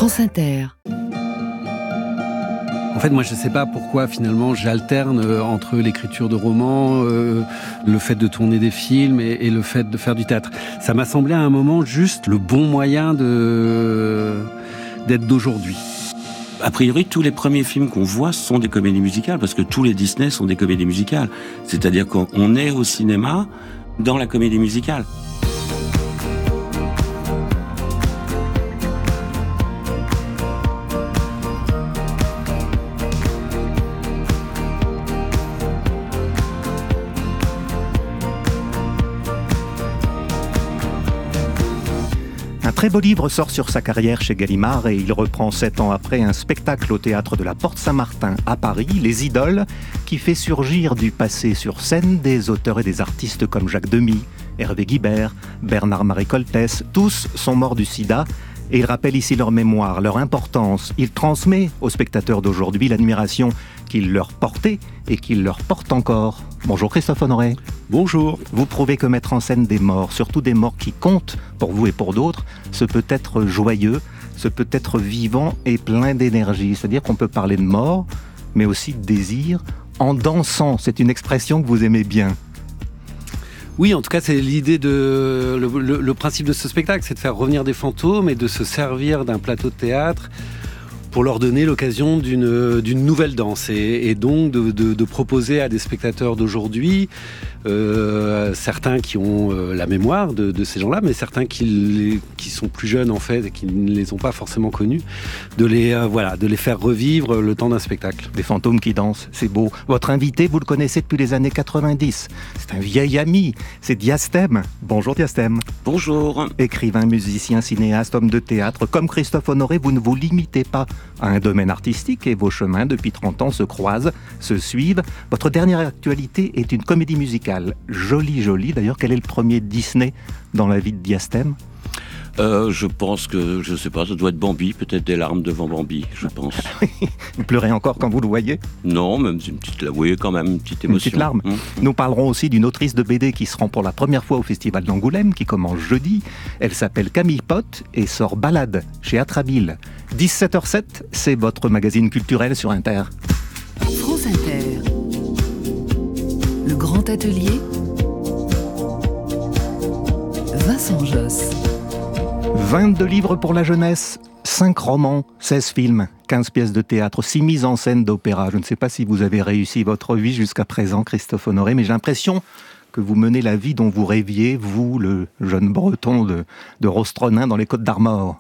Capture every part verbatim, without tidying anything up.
France Inter. En fait, moi, je ne sais pas pourquoi, finalement, j'alterne entre l'écriture de romans, euh, le fait de tourner des films et, et le fait de faire du théâtre. Ça m'a semblé à un moment juste le bon moyen de, d'être d'aujourd'hui. A priori, tous les premiers films qu'on voit sont des comédies musicales, parce que tous les Disney sont des comédies musicales. C'est-à-dire qu'on est au cinéma dans la comédie musicale. Un très beau livre sort sur sa carrière chez Gallimard et il reprend sept ans après un spectacle au théâtre de la Porte Saint-Martin à Paris, Les Idoles, qui fait surgir du passé sur scène des auteurs et des artistes comme Jacques Demy, Hervé Guibert, Bernard-Marie Coltès. Tous sont morts du sida et il rappelle ici leur mémoire, leur importance. Il transmet aux spectateurs d'aujourd'hui l'admiration qu'il leur portait et qu'il leur porte encore. Bonjour Christophe Honoré. Bonjour. Vous prouvez que mettre en scène des morts, surtout des morts qui comptent pour vous et pour d'autres, ce peut être joyeux, ce peut être vivant et plein d'énergie. C'est-à-dire qu'on peut parler de mort, mais aussi de désir, en dansant. C'est une expression que vous aimez bien. Oui, en tout cas, c'est l'idée de... Le, le, le principe de ce spectacle, c'est de faire revenir des fantômes et de se servir d'un plateau de théâtre pour leur donner l'occasion d'une, d'une nouvelle danse et, et donc de, de, de proposer à des spectateurs d'aujourd'hui, euh, certains qui ont euh, la mémoire de, de ces gens-là, mais certains qui, qui sont plus jeunes en fait et qui ne les ont pas forcément connus, de les, euh, voilà, de les faire revivre le temps d'un spectacle. Des fantômes qui dansent, c'est beau. Votre invité, vous le connaissez depuis les années quatre-vingt-dix. C'est un vieil ami, c'est Diastème. Bonjour Diastème. Bonjour. Écrivain, musicien, cinéaste, homme de théâtre, comme Christophe Honoré, vous ne vous limitez pas à un domaine artistique et vos chemins depuis trente ans se croisent, se suivent. Votre dernière actualité est une comédie musicale, jolie, jolie. D'ailleurs, quel est le premier Disney dans la vie de Diastème ? Euh, je pense que, je sais pas, ça doit être Bambi, peut-être des larmes devant Bambi, je pense. Vous pleurez encore quand vous le voyez ? Non, même une petite, oui, quand même, une petite émotion. Une petite larme. Mmh. Nous parlerons aussi d'une autrice de B D qui se rend pour la première fois au Festival d'Angoulême, qui commence jeudi. Elle s'appelle Camille Pott et sort Balade chez Atrabile. dix-sept heures sept, c'est votre magazine culturel sur Inter. France Inter. Le Grand Atelier. Vincent Josse. vingt-deux livres pour la jeunesse, cinq romans, seize films, quinze pièces de théâtre, six mises en scène d'opéra. Je ne sais pas si vous avez réussi votre vie jusqu'à présent, Christophe Honoré, mais j'ai l'impression que vous menez la vie dont vous rêviez, vous, le jeune breton de, de Rostronin dans les Côtes d'Armor.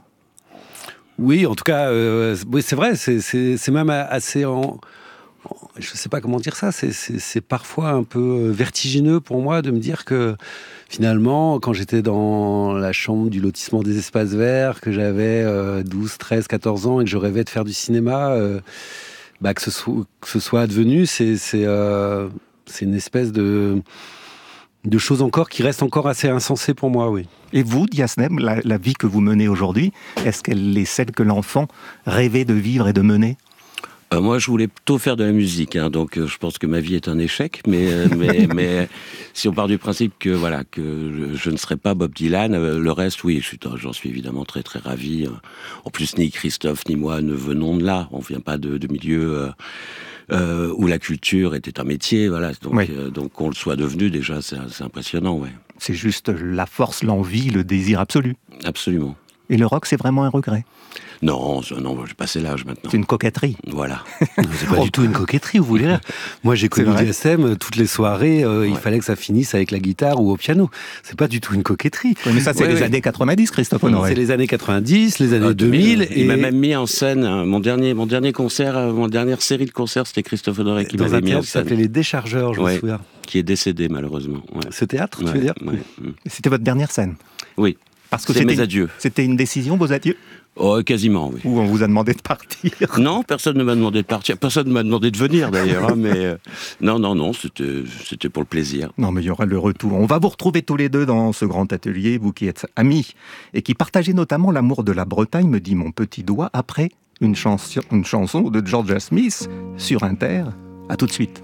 Oui, en tout cas, euh, oui, c'est vrai, c'est, c'est, c'est même assez... En... Je ne sais pas comment dire ça, c'est, c'est, c'est parfois un peu vertigineux pour moi de me dire que finalement, quand j'étais dans la chambre du lotissement des Espaces Verts, que j'avais euh, douze, treize, quatorze ans et que je rêvais de faire du cinéma, euh, bah, que, ce soit, que ce soit advenu, c'est, c'est, euh, c'est une espèce de, de chose encore qui reste encore assez insensée pour moi, oui. Et vous, Diastème, la, la vie que vous menez aujourd'hui, est-ce qu'elle est celle que l'enfant rêvait de vivre et de mener ? Euh, moi, je voulais plutôt faire de la musique, hein, donc euh, je pense que ma vie est un échec. Mais, euh, mais, mais si on part du principe que voilà que je, je ne serai pas Bob Dylan, euh, le reste, oui, je suis, j'en suis évidemment très très ravi. En plus, ni Christophe ni moi ne venons de là. On vient pas de, de milieux euh, euh, où la culture était un métier. Voilà, donc oui. euh, donc qu'on le soit devenu déjà, c'est, c'est impressionnant, ouais. C'est juste la force, l'envie, le désir absolu. Absolument. Et le rock, c'est vraiment un regret ? Non, non, j'ai passé l'âge maintenant. C'est une coquetterie. Voilà. C'est pas du tout une coquetterie, vous voulez dire. Moi, j'ai connu Diastème, toutes les soirées, euh, ouais. Il fallait que ça finisse avec la guitare ou au piano. C'est pas du tout une coquetterie. Oui, mais ça, c'est ouais, les ouais. années quatre-vingt-dix, Christophe Honoré. C'est les années quatre-vingt-dix, les années ah, deux mille. Et... Il m'a même mis en scène, hein, mon dernier, mon dernier concert, euh, mon dernière série de concerts, c'était Christophe Honoré qui m'avait mis en scène. Ça s'appelait Les Déchargeurs, je ouais, me souviens. Qui est décédé, malheureusement. Ouais. Ce théâtre, ouais, tu veux dire ouais. C'était votre dernière scène ? Oui. Parce que c'est c'était mes adieux. C'était une décision, vos adieux ? Oh, quasiment, oui. Ou on vous a demandé de partir ? Non, personne ne m'a demandé de partir. Personne ne m'a demandé de venir, d'ailleurs. Hein, mais euh, non, non, non, c'était, c'était pour le plaisir. Non, mais il y aura le retour. On va vous retrouver tous les deux dans ce grand atelier, vous qui êtes amis et qui partagez notamment l'amour de la Bretagne, me dit mon petit doigt, après une chanson, une chanson de Georgia Smith sur Inter. À tout de suite.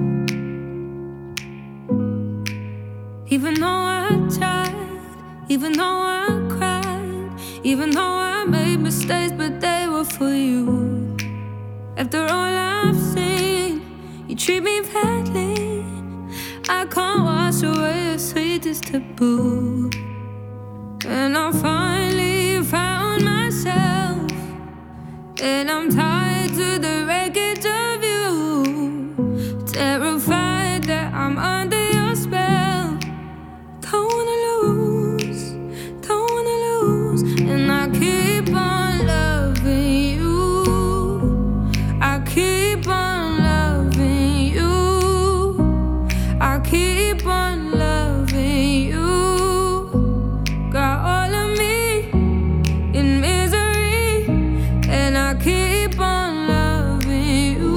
Even though I tried, even though I cried, even though I made mistakes, but that go for you. After all I've seen, you treat me badly. I can't wash away your sweetest taboo. And I finally found myself, and I'm tied to the wreckage of you. Terrified that I'm under your spell. Don't wanna lose, don't wanna lose. And I keep on loving you. I keep on loving you. I keep on loving you. Got all of me in misery, and I keep on loving you.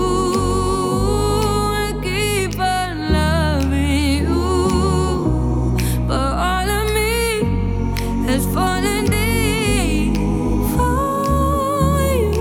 I keep on loving you. But all of me has fallen deep for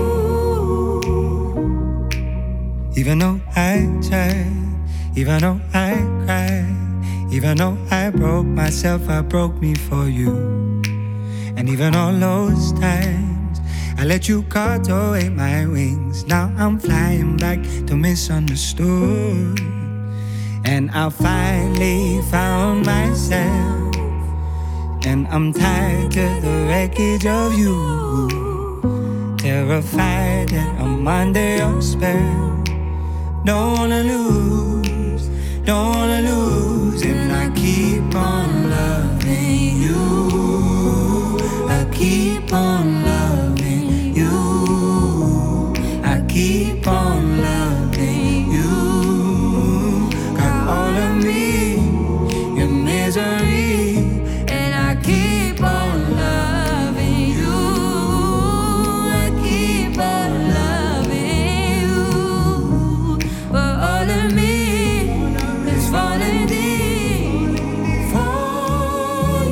you. Even though I tried, even though I cried, even though I broke myself, I broke me for you. And even all those times I let you cut away my wings, now I'm flying back to misunderstood. And I finally found myself, and I'm tied to the wreckage of you. Terrified that I'm under your spell. Don't wanna lose, don't wanna lose. And I keep on loving you. I keep on loving you. I keep on loving you. Got all of me in misery, and I keep on loving you. I keep on loving you. But all of me is falling deep for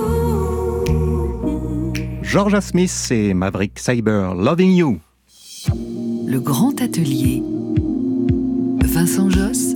you. Georgia Smith et Maverick Sabre, Loving You. Le Grand Atelier. Vincent Josse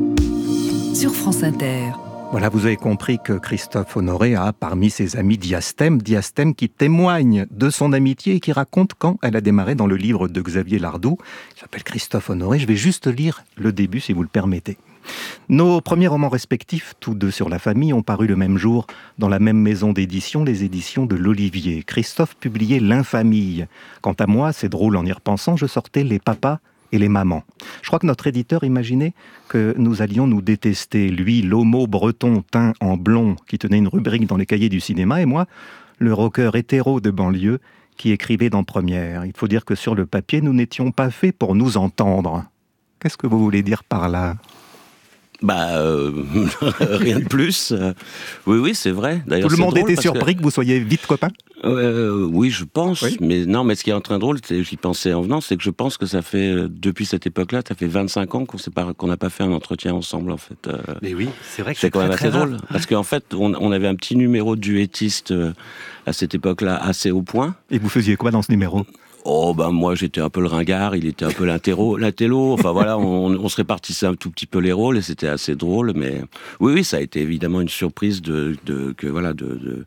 sur France Inter. Voilà, vous avez compris que Christophe Honoré a parmi ses amis Diastème, Diastème qui témoigne de son amitié et qui raconte quand elle a démarré dans le livre de Xavier Lardoux, qui s'appelle Christophe Honoré. Je vais juste lire le début si vous le permettez. Nos premiers romans respectifs, tous deux sur la famille, ont paru le même jour dans la même maison d'édition, les éditions de l'Olivier. Christophe publiait L'Infamille. Quant à moi, c'est drôle en y repensant, je sortais Les Papas et les Mamans. Je crois que notre éditeur imaginait que nous allions nous détester. Lui, l'homo breton teint en blond qui tenait une rubrique dans les cahiers du cinéma, et moi, le rocker hétéro de banlieue qui écrivait dans Première. Il faut dire que sur le papier, nous n'étions pas faits pour nous entendre. Qu'est-ce que vous voulez dire par là ? Bah, euh, rien de plus. Oui, oui, c'est vrai. D'ailleurs, tout le monde drôle était surpris que... que vous soyez vite copains ? euh, Oui, je pense. Oui. Mais non, mais ce qui est en train de drôle, c'est, j'y pensais en venant, c'est que je pense que ça fait, depuis cette époque-là, ça fait vingt-cinq ans qu'on n'a qu'on pas fait un entretien ensemble, en fait. Euh, Mais oui, c'est vrai que c'est c'est quand très, même très assez rare. drôle. Parce qu'en fait, on, on avait un petit numéro de duettiste euh, à cette époque-là, assez au point. Et vous faisiez quoi dans ce numéro ? Oh ben moi j'étais un peu le ringard, il était un peu l'interro, l'intello, enfin voilà, on, on se répartissait un tout petit peu les rôles et c'était assez drôle, mais oui oui ça a été évidemment une surprise de, de que voilà de, de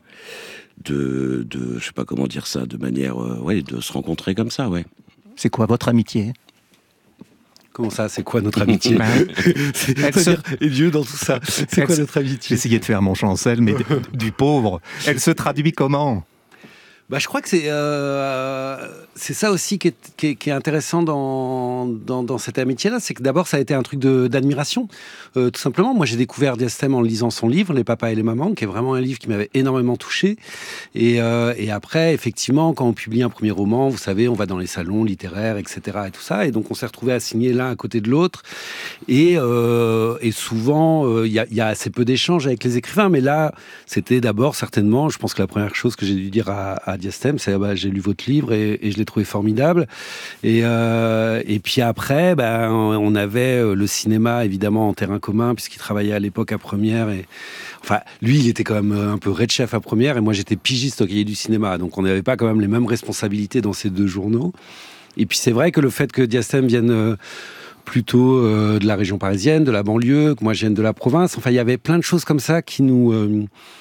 de de je sais pas comment dire ça, de manière euh, ouais de se rencontrer comme ça, ouais. C'est quoi votre amitié ? Comment ça, c'est quoi notre amitié? C'est Elle se... et Dieu dans tout ça. C'est quoi notre amitié? J'essayais de faire mon Chancel, mais du pauvre. Elle se traduit comment? Bah, je crois que c'est euh, c'est ça aussi qui est, qui est, qui est intéressant dans, dans, dans cette amitié-là. C'est que d'abord, ça a été un truc de, d'admiration. Euh, tout simplement, moi, j'ai découvert Diastème en lisant son livre, Les Papas et les Mamans, qui est vraiment un livre qui m'avait énormément touché. Et, euh, et après, effectivement, quand on publie un premier roman, vous savez, on va dans les salons littéraires, et cetera et tout ça. Et donc, on s'est retrouvés assignés l'un à côté de l'autre. Et, euh, et souvent, il euh, y, y a assez peu d'échanges avec les écrivains. Mais là, c'était d'abord, certainement, je pense que la première chose que j'ai dû dire à, à Diastème, c'est bah, j'ai lu votre livre et, et je l'ai trouvé formidable. Et, euh, et puis après, bah, on avait le cinéma évidemment en terrain commun puisqu'il travaillait à l'époque à Première. Et enfin, lui, il était quand même un peu red-chef à Première et moi, j'étais pigiste au Cahier du cinéma. Donc, on n'avait pas quand même les mêmes responsabilités dans ces deux journaux. Et puis, c'est vrai que le fait que Diastème vienne euh, plutôt euh, de la région parisienne, de la banlieue, que moi, je vienne de la province, enfin, il y avait plein de choses comme ça qui nous... Euh,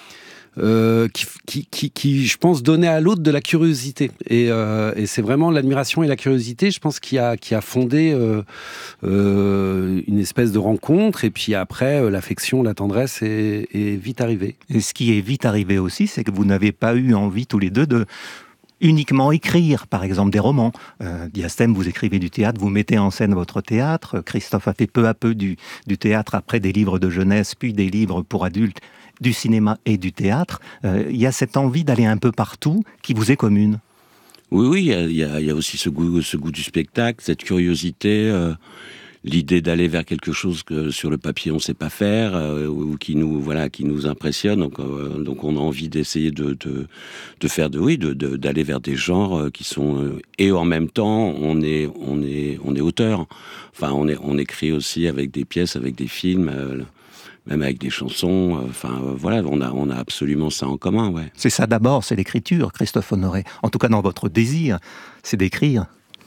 Euh, qui, qui, qui, qui, je pense, donnait à l'autre de la curiosité. Et, euh, et c'est vraiment l'admiration et la curiosité, je pense, qui a, qui a fondé euh, euh, une espèce de rencontre. Et puis après, euh, l'affection, la tendresse est, est vite arrivée. Et ce qui est vite arrivé aussi, c'est que vous n'avez pas eu envie tous les deux de uniquement écrire, par exemple, des romans. Euh, Diastème, vous écrivez du théâtre, vous mettez en scène votre théâtre. Christophe a fait peu à peu du, du théâtre, après des livres de jeunesse, puis des livres pour adultes, du cinéma et du théâtre. Euh, il y a cette envie d'aller un peu partout qui vous est commune. Oui, oui, il y a, il y a aussi ce goût, ce goût du spectacle, cette curiosité, euh, l'idée d'aller vers quelque chose que sur le papier on ne sait pas faire, euh, ou qui nous, voilà, qui nous impressionne. Donc, euh, donc on a envie d'essayer de, de, de faire de, oui, de, de, d'aller vers des genres qui sont euh, et en même temps on est, on est, on est auteur. Enfin, on est, on écrit aussi avec des pièces, avec des films. Euh, même avec des chansons, enfin euh, voilà, on a, on a absolument ça en commun, ouais. C'est ça d'abord, c'est l'écriture, Christophe Honoré. En tout cas, dans votre désir, c'est d'écrire.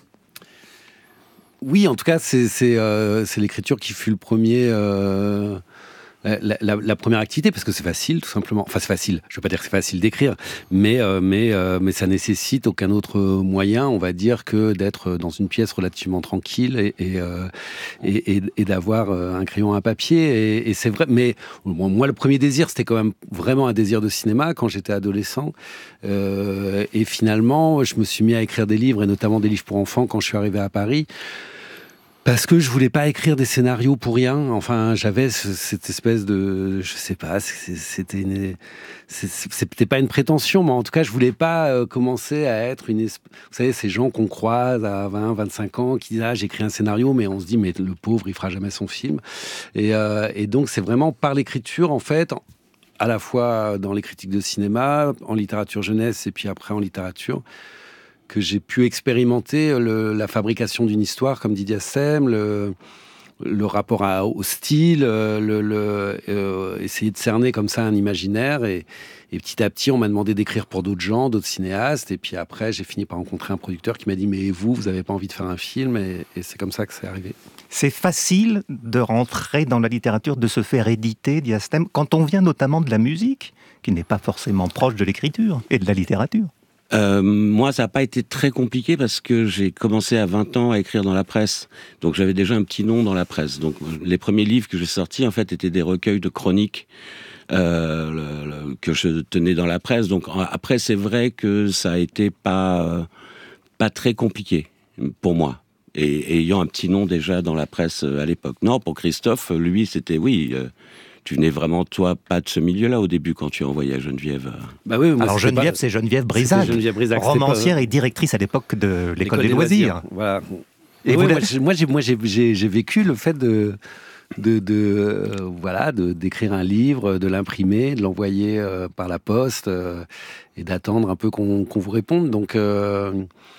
Oui, en tout cas, c'est, c'est, euh, c'est l'écriture qui fut le premier... Euh... La, la, la première activité, parce que c'est facile, tout simplement. Enfin, c'est facile. Je ne veux pas dire que c'est facile d'écrire, mais, euh, mais, euh, mais ça nécessite aucun autre moyen, on va dire, que d'être dans une pièce relativement tranquille et, et, euh, et, et, et d'avoir un crayon à papier. Et, et c'est vrai. Mais bon, moi, le premier désir, c'était quand même vraiment un désir de cinéma quand j'étais adolescent. Euh, et finalement, je me suis mis à écrire des livres, et notamment des livres pour enfants, quand je suis arrivé à Paris. Parce que je voulais pas écrire des scénarios pour rien. Enfin, j'avais ce, cette espèce de, je sais pas, c'était une, c'était pas une prétention, mais en tout cas, je voulais pas euh, commencer à être une, vous savez, ces gens qu'on croise à vingt, vingt-cinq ans qui disent ah j'écris un scénario, mais on se dit mais le pauvre il fera jamais son film. Et, euh, et donc c'est vraiment par l'écriture en fait, à la fois dans les critiques de cinéma, en littérature jeunesse et puis après en littérature, que j'ai pu expérimenter le, la fabrication d'une histoire, comme dit Diastème, le, le rapport à, au style, le, le, euh, essayer de cerner comme ça un imaginaire. Et, et petit à petit, on m'a demandé d'écrire pour d'autres gens, d'autres cinéastes. Et puis après, j'ai fini par rencontrer un producteur qui m'a dit « Mais vous, vous n'avez pas envie de faire un film ?» Et, et c'est comme ça que c'est arrivé. C'est facile de rentrer dans la littérature, de se faire éditer, Diastème, quand on vient notamment de la musique, qui n'est pas forcément proche de l'écriture et de la littérature. Euh, moi, ça n'a pas été très compliqué parce que j'ai commencé à vingt ans à écrire dans la presse. Donc, j'avais déjà un petit nom dans la presse. Donc, les premiers livres que j'ai sortis, en fait, étaient des recueils de chroniques euh, le, le, que je tenais dans la presse. Donc, après, c'est vrai que ça a été pas, euh, pas très compliqué pour moi. Et, et ayant un petit nom déjà dans la presse à l'époque. Non, pour Christophe, lui, c'était oui... Euh, tu n'es vraiment, toi, pas de ce milieu-là au début quand tu as envoyé à Geneviève. Bah oui, alors Geneviève, pas... c'est Geneviève Brisac, Geneviève Brisac romancière pas... et directrice à l'époque de l'école, l'école des, des loisirs. loisirs. Voilà. Et oui, moi, j'ai, moi, j'ai, moi j'ai, j'ai, j'ai vécu le fait de, de, de euh, voilà, de, d'écrire un livre, de l'imprimer, de l'envoyer euh, par la poste euh, et d'attendre un peu qu'on, qu'on vous réponde. Donc, euh,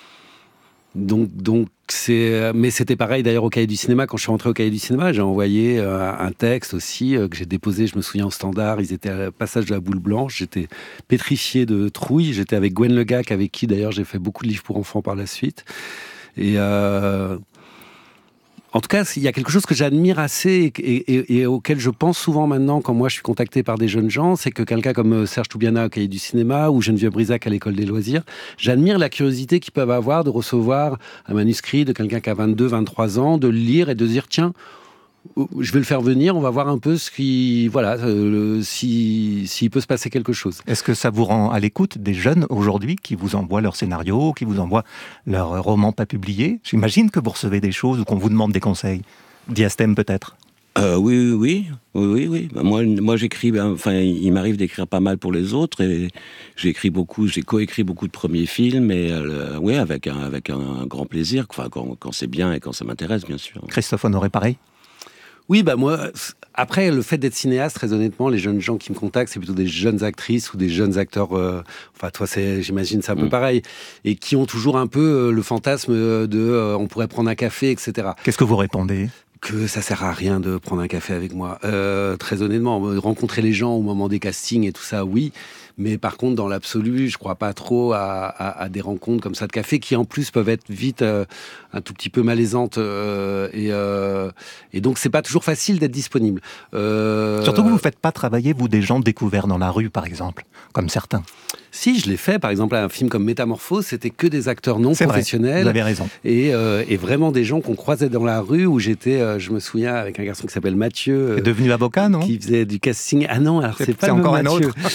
donc, donc c'est, mais c'était pareil d'ailleurs au Cahier du cinéma. Quand je suis rentré au Cahier du cinéma, j'ai envoyé euh, un texte aussi euh, que j'ai déposé, je me souviens, au Standard. Ils étaient à passage de la Boule Blanche. J'étais pétrifié de trouille. J'étais avec Gwen Legac, avec qui d'ailleurs j'ai fait beaucoup de livres pour enfants par la suite. Et euh, en tout cas, il y a quelque chose que j'admire assez et, et, et auquel je pense souvent maintenant quand moi je suis contacté par des jeunes gens, c'est que quelqu'un comme Serge Toubiana au Cahier du cinéma ou Geneviève Brisac à l'école des loisirs, j'admire la curiosité qu'ils peuvent avoir de recevoir un manuscrit de quelqu'un qui a vingt-deux, vingt-trois ans, de le lire et de se dire tiens, je vais le faire venir, on va voir un peu ce qui, voilà, euh, si, s'il peut se passer quelque chose. Est-ce que ça vous rend à l'écoute des jeunes aujourd'hui qui vous envoient leurs scénarios, qui vous envoient leurs romans pas publiés ? J'imagine que vous recevez des choses ou qu'on vous demande des conseils. Diastème peut-être ? Euh, oui, oui, oui, oui, oui. Bah, moi, moi, j'écris. Ben, enfin, il m'arrive d'écrire pas mal pour les autres, et j'ai écrit beaucoup. J'ai coécrit beaucoup de premiers films, et euh, oui, avec un, avec un, un grand plaisir. Enfin, quand, quand c'est bien et quand ça m'intéresse, bien sûr. Christophe Honoré, pareil. Oui, bah moi, après, le fait d'être cinéaste, très honnêtement, les jeunes gens qui me contactent, c'est plutôt des jeunes actrices ou des jeunes acteurs, euh, enfin, toi, c'est, j'imagine, c'est un peu mmh. pareil, et qui ont toujours un peu euh, le fantasme de euh, on pourrait prendre un café, et cetera. Qu'est-ce que vous répondez ? Que ça sert à rien de prendre un café avec moi. Euh, très honnêtement, rencontrer les gens au moment des castings et tout ça, oui, Mais par contre, dans l'absolu, je crois pas trop à, à, à des rencontres comme ça de café qui, en plus, peuvent être vite euh, un tout petit peu malaisantes. Euh, et, euh, et donc, c'est pas toujours facile d'être disponible. Euh... Surtout que vous faites pas travailler, vous, des gens découverts dans la rue, par exemple, comme certains. Si, je l'ai fait. Par exemple, un film comme Métamorphose, c'était que des acteurs non c'est professionnels. Vrai, vous avez raison. Et, euh, et vraiment des gens qu'on croisait dans la rue, où j'étais, euh, je me souviens, avec un garçon qui s'appelle Mathieu. Euh, est devenu avocat, non? Qui faisait du casting. Ah non, alors c'est, c'est pas c'est le encore même un Mathieu. autre.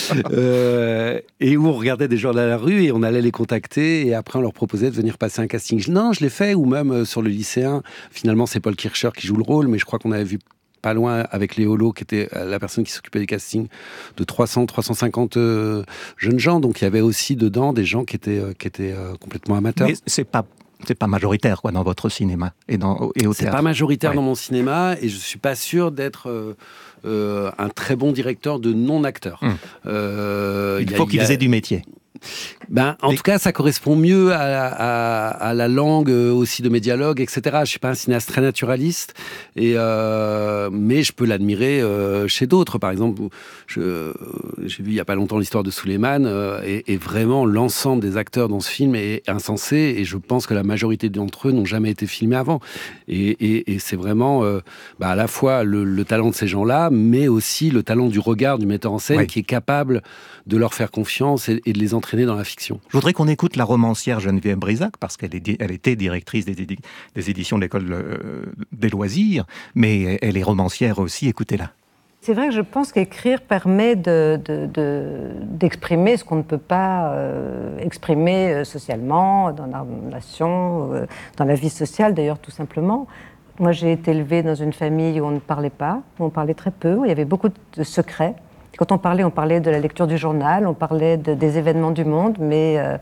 euh, et où on regardait des gens dans la rue et on allait les contacter et après on leur proposait de venir passer un casting. Non, je l'ai fait. Ou même euh, sur le lycéen, finalement c'est Paul Kircher qui joue le rôle, mais je crois qu'on avait vu pas loin avec Léo Lo, qui était la personne qui s'occupait des castings, de trois cents, trois cent cinquante euh, jeunes gens. Donc il y avait aussi dedans des gens qui étaient, euh, qui étaient euh, complètement amateurs. Mais c'est pas, c'est pas majoritaire quoi, dans votre cinéma et, dans, et au c'est théâtre. C'est pas majoritaire ouais. dans mon cinéma et je suis pas sûr d'être euh, euh, un très bon directeur de non-acteurs. Hum. Euh, il faut a, qu'ils a... aient du métier. Ben, en et... tout cas, ça correspond mieux à, à, à la langue aussi de mes dialogues, et cetera. Je suis pas un cinéaste très naturaliste, et euh, mais je peux l'admirer euh, chez d'autres. Par exemple, je, j'ai vu il y a pas longtemps l'histoire de Souleymane, euh, et, et vraiment l'ensemble des acteurs dans ce film est insensé, et je pense que la majorité d'entre eux n'ont jamais été filmés avant. Et, et, et c'est vraiment euh, bah, à la fois le, le talent de ces gens-là, mais aussi le talent du regard du metteur en scène oui. qui est capable de leur faire confiance et, et de les entraîner dans la fiction. Je voudrais qu'on écoute la romancière Geneviève Brisac, parce qu'elle est, elle était directrice des, édi- des éditions de l'École euh, des loisirs, mais elle est romancière aussi, écoutez-la. C'est vrai que je pense qu'écrire permet de, de, de, d'exprimer ce qu'on ne peut pas euh, exprimer socialement, dans la nation, euh, dans la vie sociale d'ailleurs tout simplement. Moi j'ai été élevée dans une famille où on ne parlait pas, où on parlait très peu, où il y avait beaucoup de secrets. Quand on parlait, on parlait de la lecture du journal, on parlait de, des événements du monde, mais euh,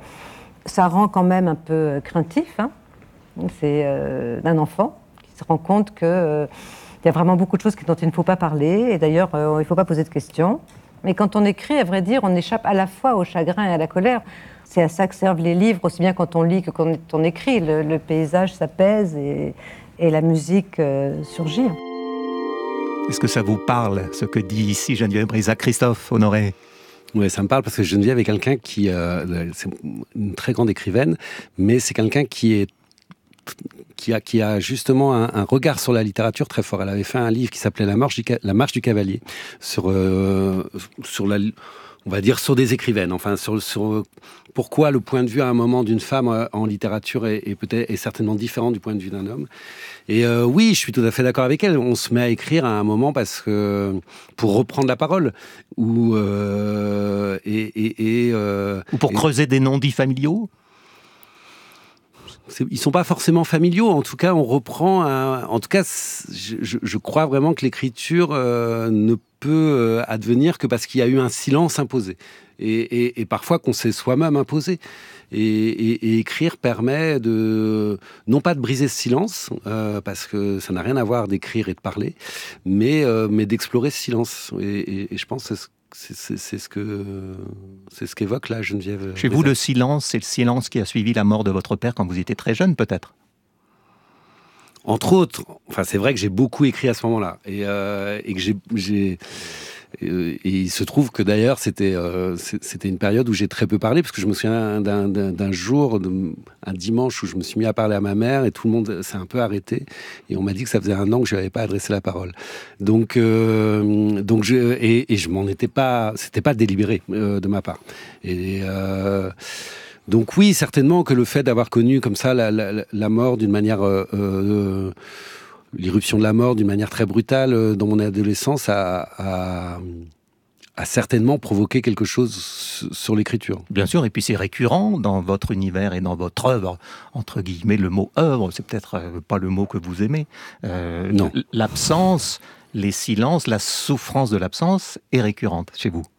ça rend quand même un peu craintif. Hein. C'est euh, d'un enfant qui se rend compte qu'il euh, y a vraiment beaucoup de choses dont il ne faut pas parler, et d'ailleurs, euh, il ne faut pas poser de questions. Mais quand on écrit, à vrai dire, on échappe à la fois au chagrin et à la colère. C'est à ça que servent les livres, aussi bien quand on lit que quand on écrit. Le, le paysage s'apaise et, et la musique euh, surgit. Est-ce que ça vous parle, ce que dit ici Geneviève Brisac? Christophe Honoré? Oui, ça me parle parce que Geneviève est quelqu'un qui... Euh, c'est une très grande écrivaine, mais c'est quelqu'un qui est qui a, qui a justement un, un regard sur la littérature très fort. Elle avait fait un livre qui s'appelait La Marche du, la Marche du Cavalier, sur, euh, sur la... on va dire sur des écrivaines, enfin sur, sur pourquoi le point de vue à un moment d'une femme en littérature est, est peut-être est certainement différent du point de vue d'un homme. Et euh, oui, je suis tout à fait d'accord avec elle. On se met à écrire à un moment parce que pour reprendre la parole ou euh, et, et, et euh, ou pour et, creuser des non-dits familiaux. C'est, ils sont pas forcément familiaux. En tout cas, on reprend. Un, en tout cas, je, je, je crois vraiment que l'écriture euh, ne peut euh, advenir que parce qu'il y a eu un silence imposé. Et, et, et parfois qu'on s'est soi-même imposé. Et, et, et écrire permet de, non pas de briser ce silence, euh, parce que ça n'a rien à voir d'écrire et de parler, mais, euh, mais d'explorer ce silence. Et, et, et je pense que c'est ce C'est, c'est, c'est, ce que, c'est ce qu'évoque là Geneviève. Chez vous, le silence, c'est le silence qui a suivi la mort de votre père quand vous étiez très jeune, peut-être? Entre autres, enfin, c'est vrai que j'ai beaucoup écrit à ce moment-là. Et, euh, et que j'ai... j'ai et il se trouve que d'ailleurs, c'était, euh, c'était une période où j'ai très peu parlé, parce que je me souviens d'un, d'un, d'un jour, un dimanche, où je me suis mis à parler à ma mère, et tout le monde s'est un peu arrêté. Et on m'a dit que ça faisait un an que je n'avais pas adressé la parole. Donc, euh, donc je, et, et je m'en étais pas... C'était pas délibéré euh, de ma part. Et... Euh, donc oui, certainement que le fait d'avoir connu comme ça la, la, la mort d'une manière... Euh, euh, l'irruption de la mort d'une manière très brutale euh, dans mon adolescence a, a, a certainement provoqué quelque chose sur l'écriture. Bien sûr, et puis c'est récurrent dans votre univers et dans votre œuvre, entre guillemets, le mot œuvre, c'est peut-être euh, pas le mot que vous aimez. Euh, non. L'absence, les silences, la souffrance de l'absence est récurrente chez vous.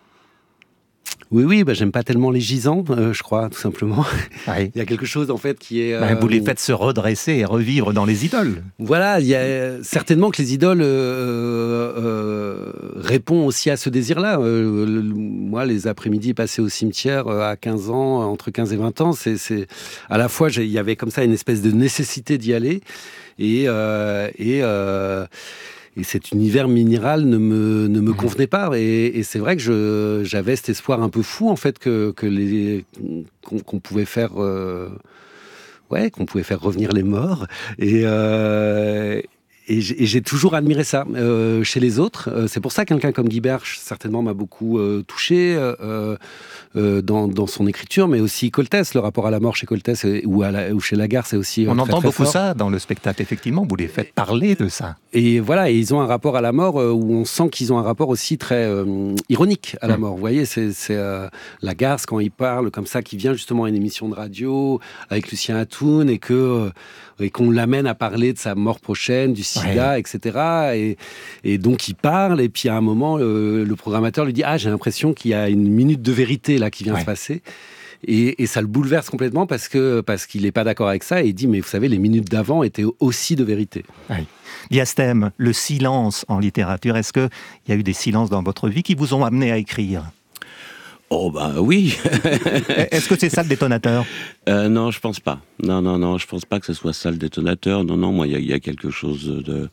Oui, oui, bah, j'aime pas tellement les gisants, euh, je crois, tout simplement. Oui. Il y a quelque chose, en fait, qui est... Euh, bah, vous les faites se redresser et revivre dans les idoles. Voilà, il y a certainement que les idoles euh, euh, répondent aussi à ce désir-là. Euh, le, moi, les après-midi passés au cimetière euh, à quinze ans, entre quinze et vingt ans, c'est, c'est... à la fois, il y avait comme ça une espèce de nécessité d'y aller, et... Euh, et euh, et cet univers minéral ne me, ne me mmh. convenait pas. Et, et c'est vrai que je, j'avais cet espoir un peu fou, en fait, que, que les, qu'on, qu'on pouvait faire... Euh, ouais, qu'on pouvait faire revenir les morts. Et... Euh, Et j'ai, et j'ai toujours admiré ça euh, chez les autres. Euh, c'est pour ça que quelqu'un comme Guy Berche, certainement, m'a beaucoup euh, touché euh, euh, dans, dans son écriture, mais aussi Coltès, le rapport à la mort chez Coltès et, ou, à la, ou chez Lagarde, c'est aussi euh, On très, entend très beaucoup fort. ça dans le spectacle, effectivement. Vous les faites parler de ça. Et voilà, et ils ont un rapport à la mort euh, où on sent qu'ils ont un rapport aussi très euh, ironique à la mort. Mmh. Vous voyez, c'est, c'est euh, Lagarde, quand il parle comme ça, qui vient justement à une émission de radio avec Lucien Atoun et que... Euh, et qu'on l'amène à parler de sa mort prochaine, du sida, ouais. et cetera. Et, et donc, il parle, et puis à un moment, le, le programmateur lui dit « Ah, j'ai l'impression qu'il y a une minute de vérité là qui vient ouais. se passer. » Et, et ça le bouleverse complètement parce, que, parce qu'il n'est pas d'accord avec ça. Et il dit « Mais vous savez, les minutes d'avant étaient aussi de vérité. Ouais. » Diastème, le silence en littérature, est-ce qu'il y a eu des silences dans votre vie qui vous ont amené à écrire ? Oh ben oui. Est-ce que c'est ça le détonateur ? euh, Non, je pense pas. Non, non, non, je pense pas que ce soit ça le détonateur. Non, non, moi, il y, y a quelque chose de,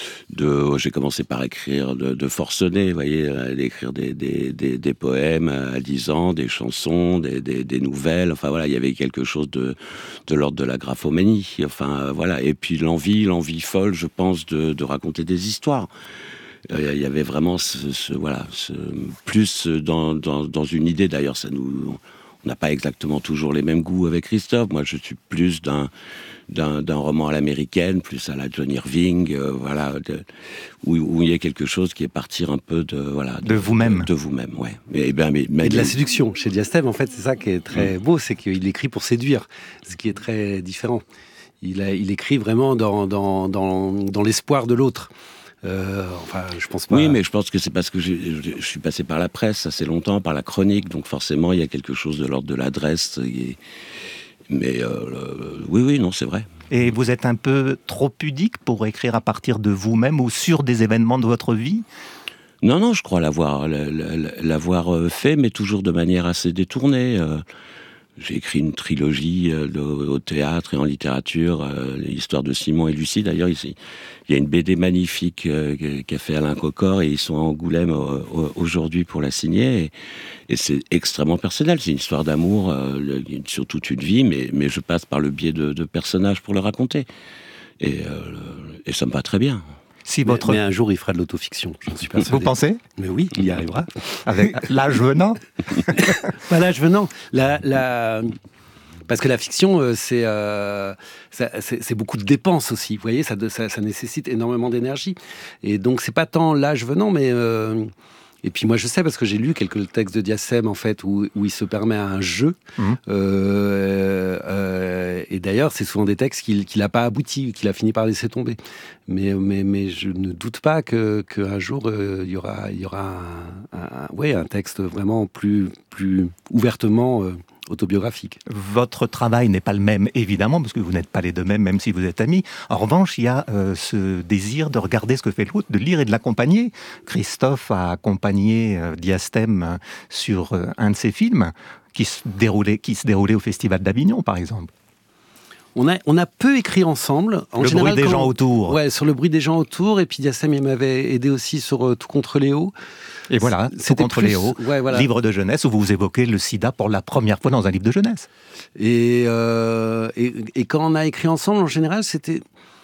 de. J'ai commencé par écrire de, de forcené, vous voyez, d'écrire des, des, des, des poèmes à dix ans, des chansons, des, des, des nouvelles. Enfin voilà, il y avait quelque chose de, de l'ordre de la graphomanie. Enfin voilà, et puis l'envie, l'envie folle, je pense, de, de raconter des histoires. Il euh, y avait vraiment ce, ce voilà, ce, plus dans, dans, dans une idée. D'ailleurs, ça nous, on n'a pas exactement toujours les mêmes goûts avec Christophe. Moi, je suis plus d'un, d'un, d'un roman à l'américaine, plus à la John Irving, euh, voilà, de, où, où il y a quelque chose qui est partir un peu de voilà, de, de vous-même, de, de vous-même, ouais. Et, ben, mais, mais, et de la séduction chez Diastème. En fait, c'est ça qui est très mmh. beau, c'est qu'il écrit pour séduire, ce qui est très différent. Il, a, il écrit vraiment dans, dans, dans, dans l'espoir de l'autre. Euh, enfin, je pense pas. Oui, mais je pense que c'est parce que je, je, je suis passé par la presse assez longtemps, par la chronique, donc forcément il y a quelque chose de l'ordre de l'adresse. Et... Mais euh, euh, oui, oui, non, c'est vrai. Et vous êtes un peu trop pudique pour écrire à partir de vous-même ou sur des événements de votre vie ? Non, non, je crois l'avoir, l'avoir fait, mais toujours de manière assez détournée. Euh, J'ai écrit une trilogie euh, au théâtre et en littérature, euh, l'histoire de Simon et Lucie. D'ailleurs, ici, il y a une B D magnifique euh, qu'a fait Alain Cocor et ils sont à Angoulême euh, aujourd'hui pour la signer. Et, et c'est extrêmement personnel. C'est une histoire d'amour euh, le, sur toute une vie, mais, mais je passe par le biais de, de personnages pour le raconter. Et, euh, et ça me va très bien. Si votre... mais, mais un jour, il fera de l'autofiction, j'en suis persuadé. Vous pensez ? Mais oui, il y arrivera. Avec l'âge venant ? Pas l'âge venant. La, la... Parce que la fiction, c'est, euh, ça, c'est, c'est beaucoup de dépenses aussi. Vous voyez, ça, ça, ça nécessite énormément d'énergie. Et donc, c'est pas tant l'âge venant, mais... Euh... Et puis moi je sais parce que j'ai lu quelques textes de Diastème en fait où, où il se permet un jeu mmh. euh, euh, et d'ailleurs c'est souvent des textes qu'il qu'il n'a pas abouti, qu'il a fini par laisser tomber. Mais mais mais je ne doute pas que qu'un jour euh, il y aura il y aura un, un, ouais un texte vraiment plus plus ouvertement euh, autobiographique. Votre travail n'est pas le même, évidemment, parce que vous n'êtes pas les deux mêmes, même si vous êtes amis. En revanche, il y a euh, ce désir de regarder ce que fait l'autre, de lire et de l'accompagner. Christophe a accompagné euh, Diastème sur euh, un de ses films qui se déroulait, qui se déroulait au Festival d'Avignon, par exemple. On a, on a peu écrit ensemble. En le général, bruit des quand, gens autour. Ouais, sur le bruit des gens autour. Et puis Diastème, il m'avait aidé aussi sur euh, Tout contre Léo. Et voilà, Tout contre plus... Léo, ouais, voilà. livre de jeunesse où vous évoquez le sida pour la première fois dans un livre de jeunesse. Et, euh, et, et quand on a écrit ensemble, en général, c'était...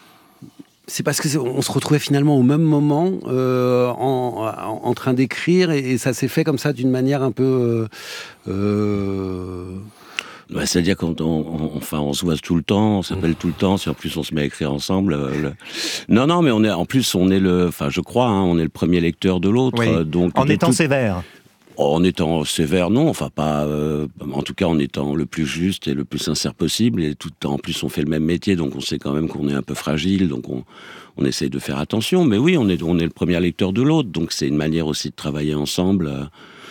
C'est parce qu'on se retrouvait finalement au même moment euh, en, en, en train d'écrire. Et, et ça s'est fait comme ça d'une manière un peu... Euh, euh, Bah, c'est-à-dire qu'on on, on, enfin, on se voit tout le temps, on s'appelle tout le temps, si en plus on se met à écrire ensemble. Euh, le... Non, non, mais on est, en plus, on est le, enfin, je crois, hein, on est le premier lecteur de l'autre. Oui. Euh, donc, en étant tout... sévère. En étant sévère, non, enfin pas. Euh, en tout cas, en étant le plus juste et le plus sincère possible. Et tout en plus, on fait le même métier, donc on sait quand même qu'on est un peu fragile, donc on, on essaye de faire attention. Mais oui, on est, on est le premier lecteur de l'autre, donc c'est une manière aussi de travailler ensemble. Euh,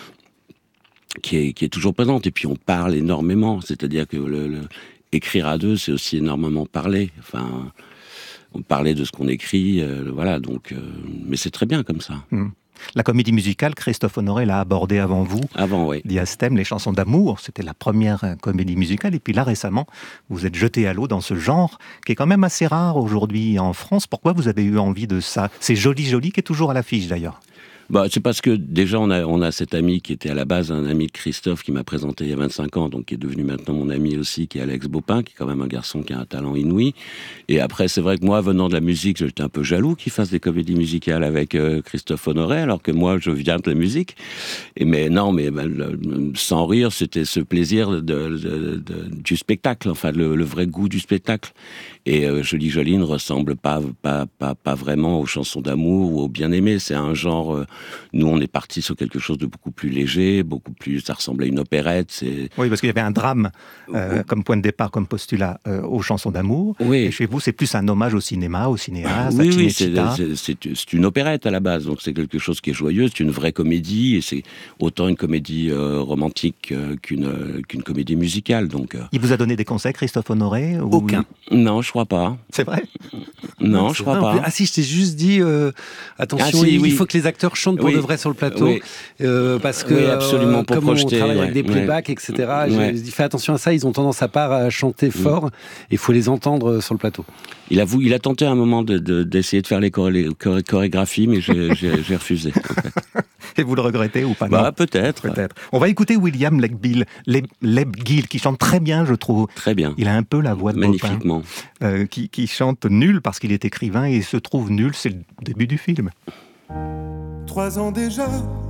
Qui est, qui est toujours présente. Et puis on parle énormément, c'est-à-dire que le, le, écrire à deux, c'est aussi énormément parler. Enfin, on parlait de ce qu'on écrit, euh, voilà. Donc, euh, mais c'est très bien comme ça. Mmh. La comédie musicale, Christophe Honoré l'a abordée avant vous. Avant, oui. Diastème, les chansons d'amour, c'était la première comédie musicale. Et puis là, récemment, vous êtes jeté à l'eau dans ce genre qui est quand même assez rare aujourd'hui en France. Pourquoi vous avez eu envie de ça? C'est Joli Joli qui est toujours à l'affiche d'ailleurs. Bah, c'est parce que déjà on a, on a cet ami qui était à la base un ami de Christophe qui m'a présenté il y a vingt-cinq ans, donc qui est devenu maintenant mon ami aussi, qui est Alex Baupin, qui est quand même un garçon qui a un talent inouï. Et après, c'est vrai que moi, venant de la musique, j'étais un peu jaloux qu'il fasse des comédies musicales avec euh, Christophe Honoré, alors que moi, je viens de la musique. Et mais non, mais ben, le, sans rire, c'était ce plaisir de, de, de, du spectacle, enfin le, le vrai goût du spectacle. Et euh, Joli Joli ne ressemble pas, pas, pas, pas vraiment aux chansons d'amour ou aux bien-aimés. C'est un genre... Euh, nous, on est parti sur quelque chose de beaucoup plus léger, beaucoup plus... Ça ressemble à une opérette. C'est... Oui, parce qu'il y avait un drame euh, oui. comme point de départ, comme postulat euh, aux chansons d'amour. Oui. Et chez vous, c'est plus un hommage au cinéma, au cinéaste, oui, à oui, c'est, c'est, c'est, c'est une opérette à la base. Donc c'est quelque chose qui est joyeux, c'est une vraie comédie. Et c'est autant une comédie euh, romantique euh, qu'une, euh, qu'une comédie musicale. Donc, euh... Il vous a donné des conseils, Christophe Honoré ou... Aucun. Non, je crois pas. C'est vrai? Non, non je crois vrai. pas. Ah si, je t'ai juste dit, euh, attention, ah, si, il, oui. il faut que les acteurs chantent pour oui. de vrai sur le plateau, oui. euh, parce que oui, absolument, euh, pour comme projeter, on travaille ouais, avec des playbacks, ouais. et cetera, j'ai ouais. dit fais attention à ça, ils ont tendance à part à chanter fort, et il faut les entendre sur le plateau. Il a, voulu, il a tenté à un moment de, de, d'essayer de faire les choré, choré, chorégraphies, mais j'ai, j'ai, j'ai refusé. En fait. Et vous le regrettez ou pas? Bah, non peut-être. peut-être. On va écouter William Lebgill, Lebgill, qui chante très bien, je trouve. Très bien. Il a un peu la voix de Magnifiquement. Baupin, euh, qui, qui chante nul parce qu'il est écrivain et il se trouve nul. C'est le début du film. Trois ans déjà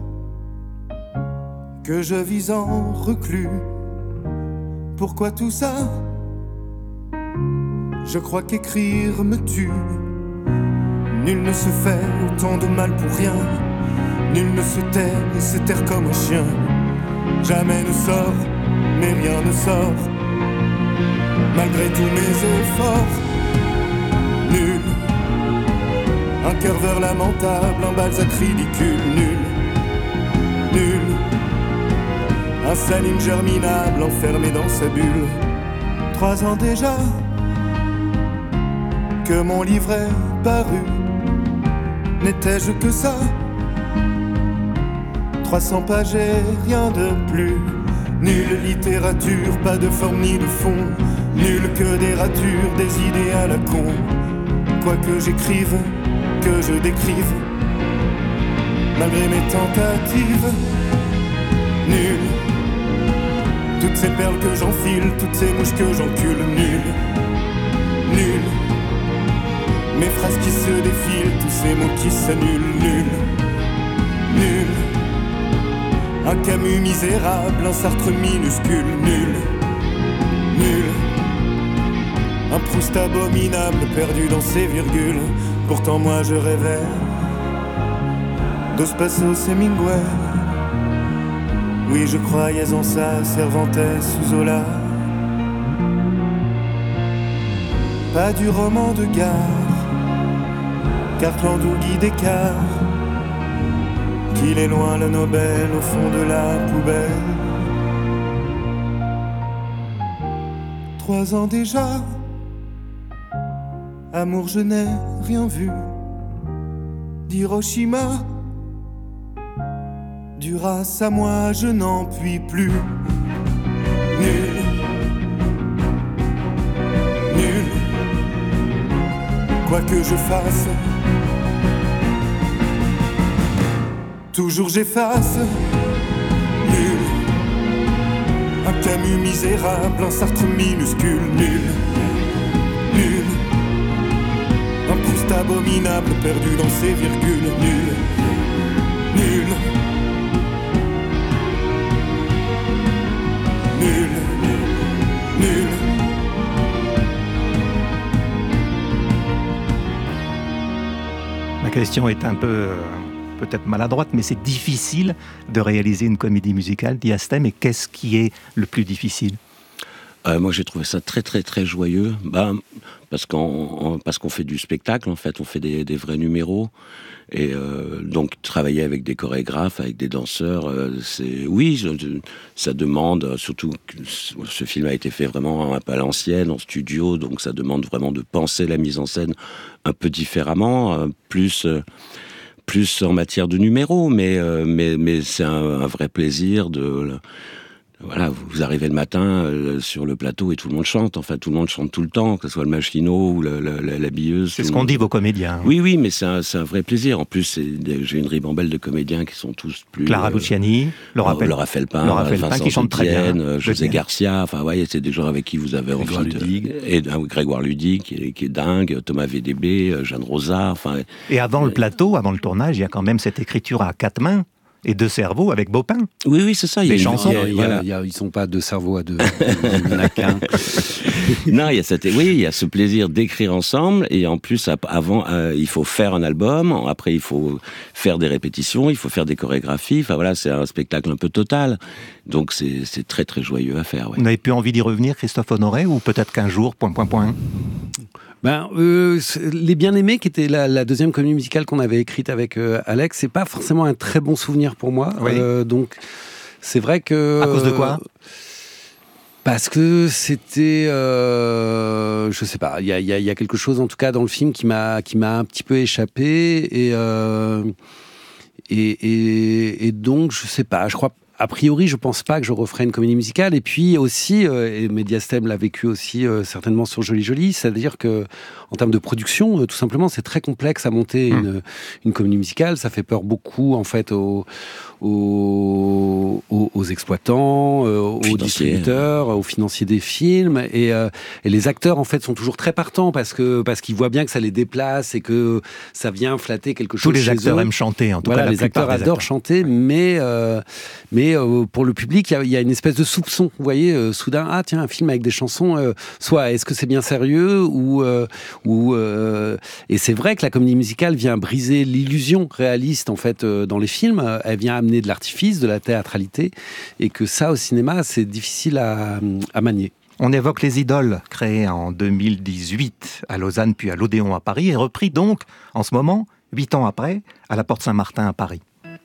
que je vis en reclus. Pourquoi tout ça? Je crois qu'écrire me tue. Nul ne se fait autant de mal pour rien. Nul ne se tait et se terre comme un chien. Jamais ne sort, mais rien ne sort. Malgré tous mes efforts, nul. Un cœur vers lamentable, un Balzac ridicule. Nul, nul. Un saline germinable enfermé dans sa bulle. Trois ans déjà que mon livre est paru. N'étais-je que ça? Trois cents pages et rien de plus. Nulle littérature, pas de forme ni de fond. Nulle que des ratures, des idées à la con. Quoi que j'écrive, que je décrive, malgré mes tentatives, nul. Toutes ces perles que j'enfile, toutes ces mouches que j'encule, nul, nul. Mes phrases qui se défilent, tous ces mots qui s'annulent, nul, nul. Un Camus misérable, un Sartre minuscule, nul, nul. Un Proust abominable, perdu dans ses virgules. Pourtant moi je rêvais Dos Passos Hemingway. Oui, je croyais en ça, Cervantes ou Zola. Pas du roman de gare, Cartland ou Guy Descartes. Qu'il est loin le Nobel au fond de la poubelle. Trois ans déjà, amour je n'ai rien vu d'Hiroshima. Du race à moi je n'en puis plus. Nul, nul. Quoi que je fasse, toujours j'efface. Nul. Un Camus misérable, un Sartre minuscule. Nul, nul. Un Proust abominable, perdu dans ses virgules. Nul, nul. Nul, nul. Ma question est un peu, euh, peut-être maladroite, mais c'est difficile de réaliser une comédie musicale, Diastème. Et qu'est-ce qui est le plus difficile? Euh, moi, j'ai trouvé ça très, très, très joyeux. Ben, parce qu'on, on, parce qu'on fait du spectacle, en fait, on fait des, des vrais numéros. Et euh, donc, travailler avec des chorégraphes, avec des danseurs, euh, c'est... Oui, ça demande, surtout que ce film a été fait vraiment un peu à l'ancienne, en studio, donc ça demande vraiment de penser la mise en scène un peu différemment, euh, plus... Euh, plus en matière de numéros, mais, euh, mais, mais c'est un, un vrai plaisir de... Voilà, vous arrivez le matin euh, sur le plateau et tout le monde chante. Enfin, tout le monde chante tout le temps, que ce soit le machinot ou le, le, la, la billeuse. C'est ce qu'on dit vos comédiens. Oui, oui, mais c'est un, c'est un vrai plaisir. En plus, c'est, j'ai une ribambelle de comédiens qui sont tous plus... Clara Luciani, euh, Laura, Pel- Laura Felpin, Laura Felpin Vincent qui chante très bien. Euh, José Garcia. Enfin, ouais, c'est des gens avec qui vous avez Grégoire envie de... Ludig. Et, ah, Grégoire Ludig, qui est, qui est dingue. Thomas V D B, Jeanne Rosa. Enfin, et avant le plateau, avant le tournage, il y a quand même cette écriture à quatre mains et deux cerveaux avec Baupin. Oui, oui, c'est ça. Il y a les une chansons. Il y a, il y a, voilà. il y a, ils sont pas deux cerveaux à deux. Il n'y en a qu'un. Non, il y a cette, oui, il y a ce plaisir d'écrire ensemble, et en plus, avant, euh, il faut faire un album, après, il faut faire des répétitions, il faut faire des chorégraphies. Enfin voilà, c'est un spectacle un peu total. Donc c'est, c'est très, très joyeux à faire. Ouais. Vous n'avez plus envie d'y revenir, Christophe Honoré, ou peut-être qu'un jour, point, point, point. Ben, euh, Les Bien-Aimés, qui était la, la deuxième comédie musicale qu'on avait écrite avec euh, Alex, c'est pas forcément un très bon souvenir pour moi. Oui. Euh, donc, c'est vrai que... À cause de quoi ? Parce que c'était, euh, je sais pas, il y a, y, a, y a quelque chose en tout cas dans le film qui m'a qui m'a un petit peu échappé et, euh, et, et et donc je sais pas, je crois. A priori, je pense pas que je referai une comédie musicale. Et puis aussi, euh, et Mediastem l'a vécu aussi euh, certainement sur Joli Joli, c'est-à-dire que en termes de production, euh, tout simplement, c'est très complexe à monter mmh. une, une comédie musicale. Ça fait peur beaucoup en fait aux aux, aux, aux exploitants, euh, aux Financier. distributeurs, aux financiers des films. Et, euh, et les acteurs en fait sont toujours très partants parce que parce qu'ils voient bien que ça les déplace et que ça vient flatter quelque chose. Tous les chez acteurs eux. aiment chanter, en tout voilà, cas. La les acteurs adorent acteurs. chanter, mais euh, mais euh, pour le public, il y, y a une espèce de soupçon. Vous voyez, euh, soudain, ah tiens, un film avec des chansons, euh, soit est-ce que c'est bien sérieux ou euh, ou euh, et c'est vrai que la comédie musicale vient briser l'illusion réaliste en fait euh, dans les films. Elle vient amener de l'artifice, de la théâtralité, et que ça au cinéma, c'est difficile à, à manier. On évoque Les Idoles, créées en deux mille dix-huit à Lausanne puis à l'Odéon à Paris, et repris donc en ce moment, huit ans après, à la Porte Saint-Martin à Paris.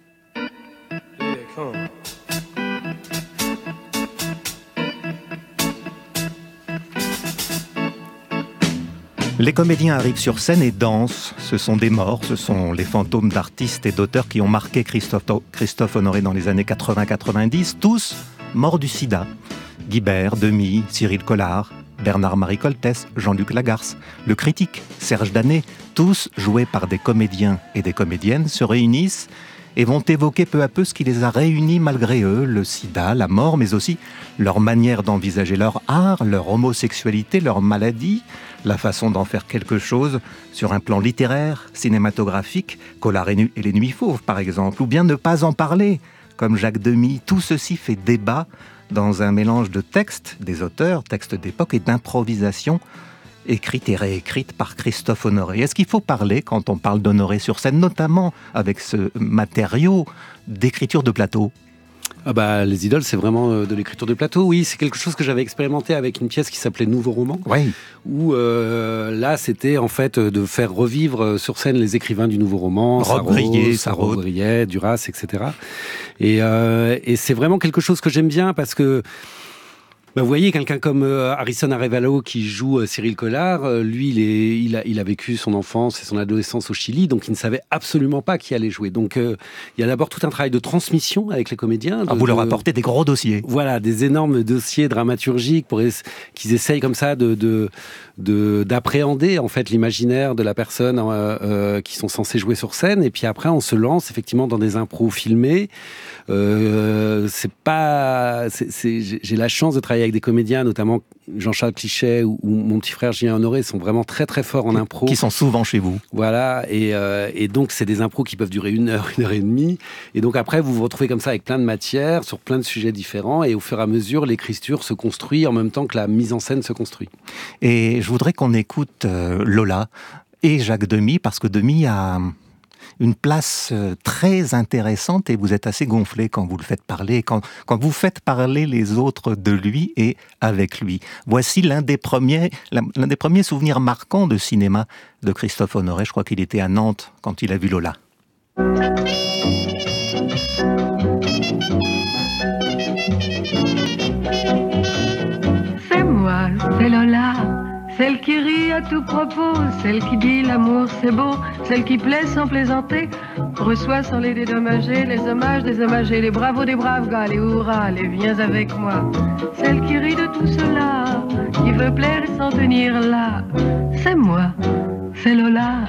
Les comédiens arrivent sur scène et dansent. Ce sont des morts, ce sont les fantômes d'artistes et d'auteurs qui ont marqué Christophe, Christophe Honoré dans les années quatre-vingts quatre-vingt-dix, tous morts du sida. Guibert, Demy, Cyril Collard, Bernard-Marie Coltès, Jean-Luc Lagarce, le critique Serge Danet, tous joués par des comédiens et des comédiennes, se réunissent et vont évoquer peu à peu ce qui les a réunis malgré eux, le sida, la mort, mais aussi leur manière d'envisager leur art, leur homosexualité, leur maladie, la façon d'en faire quelque chose sur un plan littéraire, cinématographique, Collard et les Nuits Fauves par exemple, ou bien ne pas en parler, comme Jacques Demy. Tout ceci fait débat dans un mélange de textes des auteurs, textes d'époque et d'improvisation, écrite et réécrite par Christophe Honoré. Est-ce qu'il faut parler, quand on parle d'Honoré sur scène, notamment avec ce matériau d'écriture de plateau ? Ah bah, Les Idoles, c'est vraiment de l'écriture de plateau. Oui, c'est quelque chose que j'avais expérimenté avec une pièce qui s'appelait Nouveau Roman. Oui. Où euh, là, c'était en fait de faire revivre sur scène les écrivains du Nouveau Roman, Robbe-Grillet, Sarraute, Robbe-Grillet, Duras, et cetera. Et, euh, et c'est vraiment quelque chose que j'aime bien parce que bah, vous voyez, quelqu'un comme euh, Harrison Arevalo qui joue euh, Cyril Collard, euh, lui, il, est, il, a, il a vécu son enfance et son adolescence au Chili, donc il ne savait absolument pas qui allait jouer. Donc euh, il y a d'abord tout un travail de transmission avec les comédiens. De, ah, vous leur de, apportez des gros dossiers. Voilà, des énormes dossiers dramaturgiques pour es- qu'ils essayent comme ça de, de, de, d'appréhender en fait l'imaginaire de la personne euh, euh, qui sont censés jouer sur scène. Et puis après, on se lance effectivement dans des impros filmés. Euh, c'est pas, c'est, c'est, j'ai la chance de travailler avec des comédiens, notamment Jean-Charles Clichet ou, ou mon petit frère Julien Honoré, sont vraiment très très forts en impro. Qui sont souvent chez vous. Voilà, et, euh, et donc c'est des impros qui peuvent durer une heure, une heure et demie. Et donc après, vous vous retrouvez comme ça avec plein de matières, sur plein de sujets différents, et au fur et à mesure, l'écriture se construit en même temps que la mise en scène se construit. Et je voudrais qu'on écoute euh, Lola et Jacques Demy, parce que Demy a une place très intéressante et vous êtes assez gonflé quand vous le faites parler, quand, quand vous faites parler les autres de lui et avec lui. Voici l'un des premiers, l'un des premiers souvenirs marquants de cinéma de Christophe Honoré. Je crois qu'il était à Nantes quand il a vu Lola. C'est moi, c'est Lola, Celle qui rit à tout propos, celle qui dit l'amour c'est beau, celle qui plaît sans plaisanter, reçoit sans les dédommager, les hommages désommagés, les bravos des braves gars, les hurrahs, les viens avec moi. Celle qui rit de tout cela, qui veut plaire et s'en tenir là, c'est moi, c'est Lola.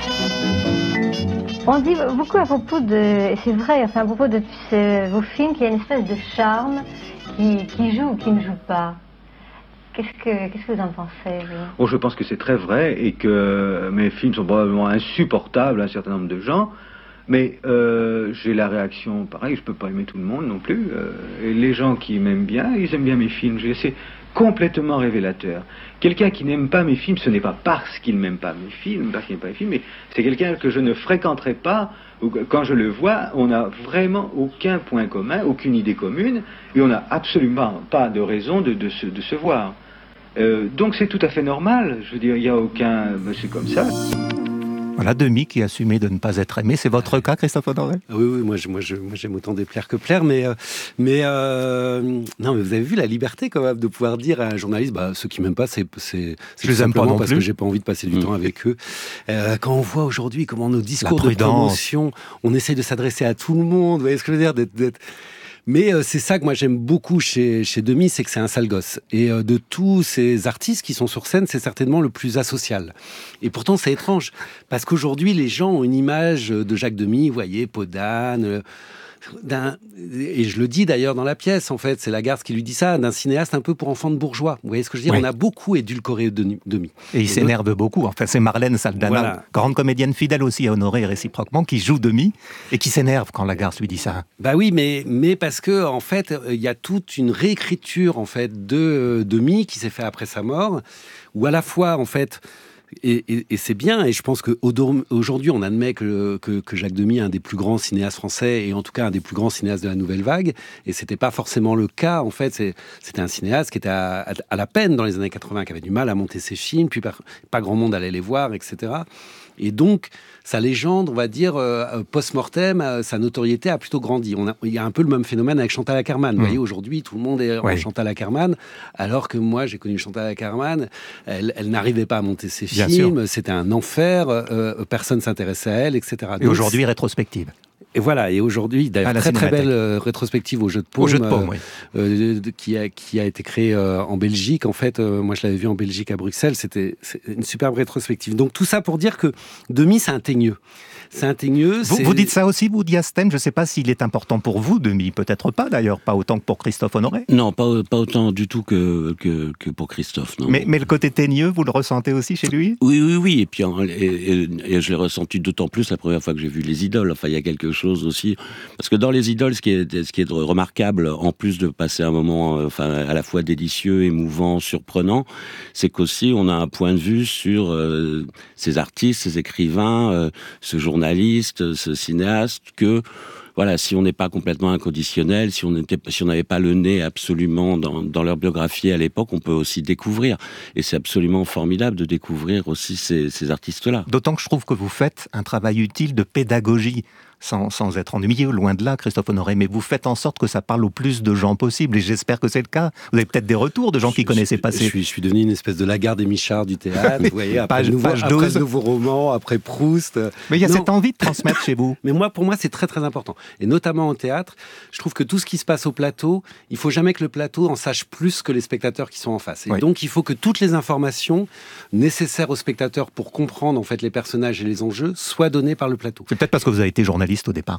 On dit beaucoup à propos de, et c'est vrai, enfin à propos de ces, vos films, qu'il y a une espèce de charme qui, qui joue ou qui ne joue pas. Qu'est-ce que, qu'est-ce que vous en pensez, vous ? Oh, je pense que c'est très vrai et que mes films sont probablement insupportables à un certain nombre de gens, mais euh, j'ai la réaction pareil, je peux pas aimer tout le monde non plus. Euh, et les gens qui m'aiment bien, ils aiment bien mes films. C'est complètement révélateur. Quelqu'un qui n'aime pas mes films, ce n'est pas parce qu'il n'aime pas mes films, parce qu'il n'aime pas mes films, mais c'est quelqu'un que je ne fréquenterai pas. Ou quand je le vois, on n'a vraiment aucun point commun, aucune idée commune, et on n'a absolument pas de raison de, de, se, de se voir. Euh, donc c'est tout à fait normal, je veux dire, il n'y a aucun... c'est comme ça. Voilà, Demy qui assumait de ne pas être aimé. C'est votre cas, Christophe Honoré ? Oui, oui, moi, je, moi, je, moi j'aime autant déplaire que plaire, mais, euh, mais, euh, non, mais vous avez vu la liberté quand même de pouvoir dire à un journaliste, bah, ceux qui m'aiment pas, c'est, c'est, c'est je les aime pas non parce plus. que j'ai pas envie de passer du mmh. temps avec eux. Euh, quand on voit aujourd'hui comment nos discours de promotion, on essaye de s'adresser à tout le monde, vous voyez ce que je veux dire, d'être, d'être... Mais euh, c'est ça que moi j'aime beaucoup chez, chez Demy, c'est que c'est un sale gosse. Et euh, de tous ces artistes qui sont sur scène, c'est certainement le plus asocial. Et pourtant c'est étrange, parce qu'aujourd'hui les gens ont une image de Jacques Demy, vous voyez, peau d'âne, euh, d'un, et je le dis d'ailleurs dans la pièce, en fait, c'est Lagarde qui lui dit ça, d'un cinéaste un peu pour enfants de bourgeois. Vous voyez ce que je veux dire ? Oui. On a beaucoup édulcoré Demy. Et il s'énerve beaucoup. Enfin, c'est Marlène Saldana, voilà. grande comédienne fidèle aussi à Honoré réciproquement, qui joue Demy et qui s'énerve quand Lagarde lui dit ça. Bah oui, mais, mais parce que en fait, il y a toute une réécriture en fait de Demy qui s'est fait après sa mort, où à la fois en fait. Et, et, et c'est bien, et je pense qu'aujourd'hui on admet que, que, que Jacques Demy est un des plus grands cinéastes français, et en tout cas un des plus grands cinéastes de la Nouvelle Vague, et c'était pas forcément le cas, en fait, c'est, c'était un cinéaste qui était à, à, à la peine dans les années quatre-vingts, qui avait du mal à monter ses films, puis pas, pas grand monde allait les voir, et cetera. Et donc, sa légende, on va dire, euh, post-mortem, euh, sa notoriété a plutôt grandi. On a, il y a un peu le même phénomène avec Chantal Akerman. Mmh. Vous voyez, aujourd'hui, tout le monde est oui. en Chantal Akerman, alors que moi, j'ai connu Chantal Akerman, elle, elle n'arrivait pas à monter ses Bien films, sûr. C'était un enfer, euh, personne ne s'intéressait à elle, et cetera. Et donc, aujourd'hui, rétrospective. Et voilà, et aujourd'hui, d'ailleurs, très très belle euh, rétrospective au Jeu de Paume, au Jeu de Paume, euh, oui. euh, de, qui, a, qui a été créée euh, en Belgique. En fait, euh, moi, je l'avais vu en Belgique, à Bruxelles. C'était une superbe rétrospective. Donc, tout ça pour dire que Demy, c'est un teigneux. C'est un teigneux. Vous, c'est... vous dites ça aussi, vous, Diastème ? Je ne sais pas s'il est important pour vous, Demy. Peut-être pas, d'ailleurs. Pas autant que pour Christophe Honoré. Non, pas, pas autant du tout que, que, que pour Christophe. Non. Mais, mais le côté teigneux, vous le ressentez aussi chez lui ? Oui, oui, oui. Et puis, et, et, et je l'ai ressenti d'autant plus la première fois que j'ai vu Les Idoles. Enfin, il y a quelque chose aussi... Parce que dans Les Idoles, ce qui est, ce qui est remarquable, en plus de passer un moment euh, enfin, à la fois délicieux, émouvant, surprenant, c'est qu'aussi on a un point de vue sur euh, ces artistes, ces écrivains, euh, ce journaliste, ce cinéaste, que voilà, si on n'est pas complètement inconditionnel, si on n'était, si on n'avait pas le nez absolument dans, dans leur biographie à l'époque, on peut aussi découvrir. Et c'est absolument formidable de découvrir aussi ces, ces artistes-là. D'autant que je trouve que vous faites un travail utile de pédagogie. Sans, sans être ennuyeux, loin de là, Christophe Honoré, mais vous faites en sorte que ça parle au plus de gens possible, et j'espère que c'est le cas. Vous avez peut-être des retours de gens je, qui connaissaient je, pas ces... Je suis, je suis devenu une espèce de Lagarde et Michard du théâtre, vous voyez, après, page, le nouveau, page après le nouveau roman, après Proust. Mais il y a non. cette envie de transmettre chez vous. Mais moi, pour moi, c'est très très important. Et notamment en théâtre, je trouve que tout ce qui se passe au plateau, il faut jamais que le plateau en sache plus que les spectateurs qui sont en face. Et oui. donc, il faut que toutes les informations nécessaires aux spectateurs pour comprendre en fait les personnages et les enjeux soient données par le plateau. C'est peut-être parce que vous avez été journaliste au départ.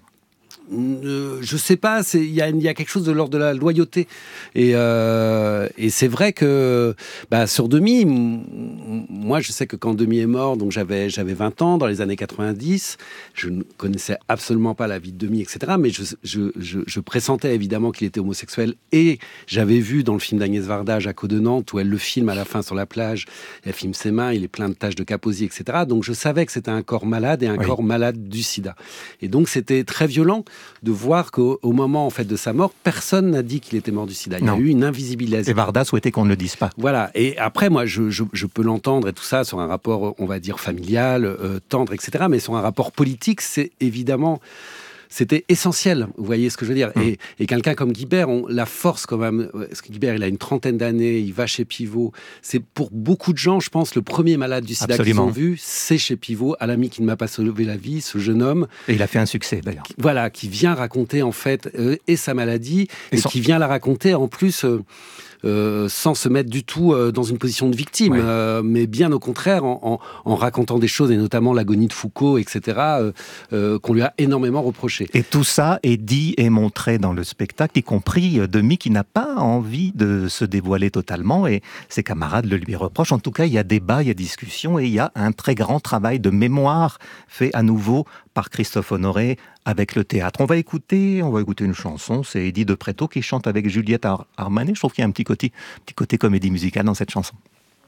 Euh, je sais pas, il y a, y a quelque chose de l'ordre de la loyauté et, euh, et c'est vrai que bah, sur Demy, m- moi je sais que quand Demy est mort, donc j'avais, j'avais vingt ans dans les années quatre-vingt-dix, je ne connaissais absolument pas la vie de Demy, et cetera, mais je, je, je, je pressentais évidemment qu'il était homosexuel, et j'avais vu dans le film d'Agnès Varda, Jaco de Nantes, où elle le filme à la fin sur la plage, elle filme ses mains, il est plein de taches de Kaposi, et cetera, donc je savais que c'était un corps malade et un oui. corps malade du sida, et donc c'était très violent de voir qu'au au moment en fait de sa mort, personne n'a dit qu'il était mort du sida. Il non. y a eu une invisibilisation. Et Varda souhaitait qu'on ne le dise pas. Voilà. Et après, moi, je, je, je peux l'entendre et tout ça sur un rapport, on va dire, familial, euh, tendre, et cetera. Mais sur un rapport politique, c'est évidemment c'était essentiel. Vous voyez ce que je veux dire. Mmh. Et, et quelqu'un comme Guibert, on, la force quand même, parce que Guibert, il a une trentaine d'années, il va chez Pivot. C'est pour beaucoup de gens, je pense, le premier malade du sida qu'ils ont vu, c'est chez Pivot, à l'ami qui ne m'a pas sauvé la vie, ce jeune homme. Et il a fait un succès d'ailleurs. Qui, voilà, qui vient raconter en fait euh, et sa maladie, et, et son... qui vient la raconter en plus. Euh, Euh, sans se mettre du tout euh, dans une position de victime, ouais. euh, mais bien au contraire en, en, en racontant des choses, et notamment l'agonie de Foucault, et cetera, euh, euh, qu'on lui a énormément reproché. Et tout ça est dit et montré dans le spectacle, y compris Demy qui n'a pas envie de se dévoiler totalement, et ses camarades le lui reprochent. En tout cas, il y a débat, il y a discussion, et il y a un très grand travail de mémoire fait à nouveau par Christophe Honoré avec le théâtre. On va écouter, on va écouter une chanson, c'est Eddie de Pretto qui chante avec Juliette Ar- Armanet. Je trouve qu'il y a un petit côté, petit côté comédie musicale dans cette chanson.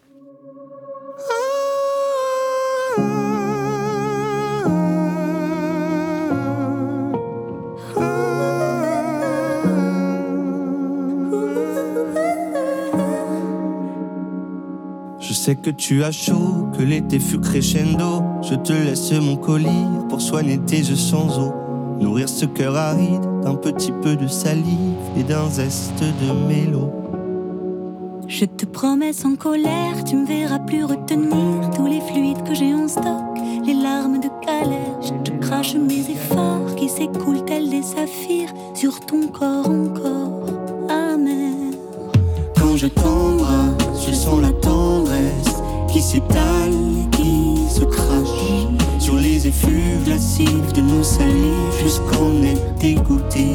Je sais que tu as chaud, que l'été fut crescendo. Je te laisse mon collier pour soigner tes yeux sans eau. Nourrir ce cœur aride d'un petit peu de salive et d'un zeste de mélo. Je te promets sans colère, tu me verras plus retenir tous les fluides que j'ai en stock, les larmes de galère. Je te crache mes efforts qui s'écoulent tels des saphirs sur ton corps encore amer. Quand je t'embrasse, je sens la tendresse qui s'étale, qui se crache sur les effluves lascifs de nos salives jusqu'en est dégoûté.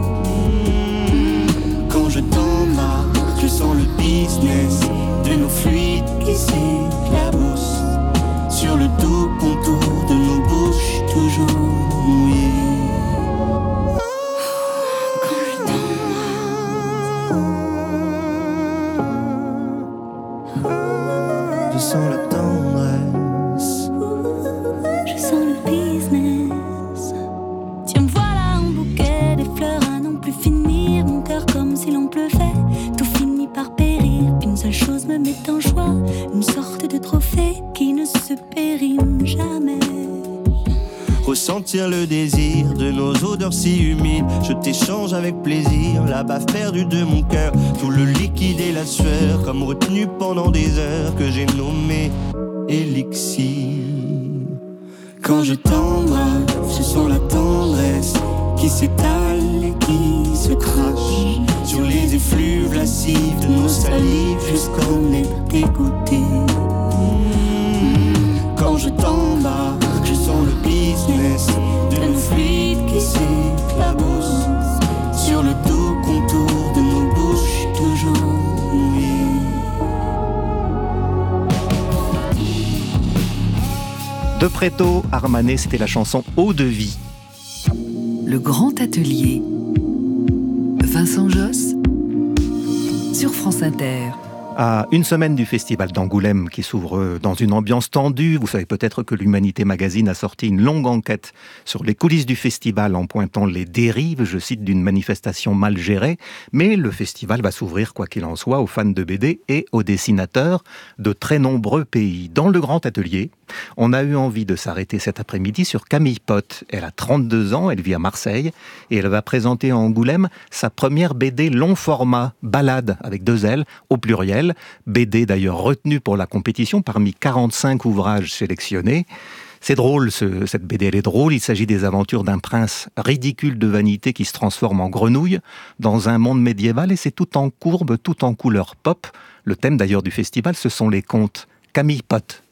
Quand je t'embrasse, je sens le business de nos fluides qui s'éclaboussent sur le doux contour de nos bouches toujours mouillées. Je sens la tendresse, je sens le business. Tiens, voilà un bouquet, des fleurs à n'en plus finir. Mon cœur comme si l'on pleuvait, tout finit par périr. Puis une seule chose me met en joie, une sorte de trophée qui ne se périme jamais. Ressentir le désir de nos odeurs si humides. Je t'échange avec plaisir la baffe perdue de mon cœur. Tout le liquide et la sueur comme retenu pendant des heures que j'ai nommé élixir. Quand je t'embrasse, je sens la tendresse qui s'étale et qui se crache sur les effluves lascifs de nos salives jusqu'en être dégoûté. Quand je t'embarque, je sens le business de nos fluides qui s'éclaboussent sur le doux contour de nos bouches toujours mouillées. De Pretto, Armanet, c'était la chanson Eau de vie. Le Grand Atelier. Vincent Josse sur France Inter. À une semaine du festival d'Angoulême qui s'ouvre dans une ambiance tendue, vous savez peut-être que l'Humanité Magazine a sorti une longue enquête sur les coulisses du festival en pointant les dérives, je cite, d'une manifestation mal gérée. Mais le festival va s'ouvrir, quoi qu'il en soit, aux fans de B D et aux dessinateurs de très nombreux pays. Dans le Grand Atelier, on a eu envie de s'arrêter cet après-midi sur Camille Pott. Elle a trente-deux ans, elle vit à Marseille et elle va présenter à Angoulême sa première B D long format, Balade avec deux L au pluriel. B D d'ailleurs retenue pour la compétition parmi quarante-cinq ouvrages sélectionnés. C'est drôle, ce, cette B D, elle est drôle. Il s'agit des aventures d'un prince ridicule de vanité qui se transforme en grenouille dans un monde médiéval et c'est tout en courbe, tout en couleur pop. Le thème d'ailleurs du festival, ce sont les contes. Camille Pott.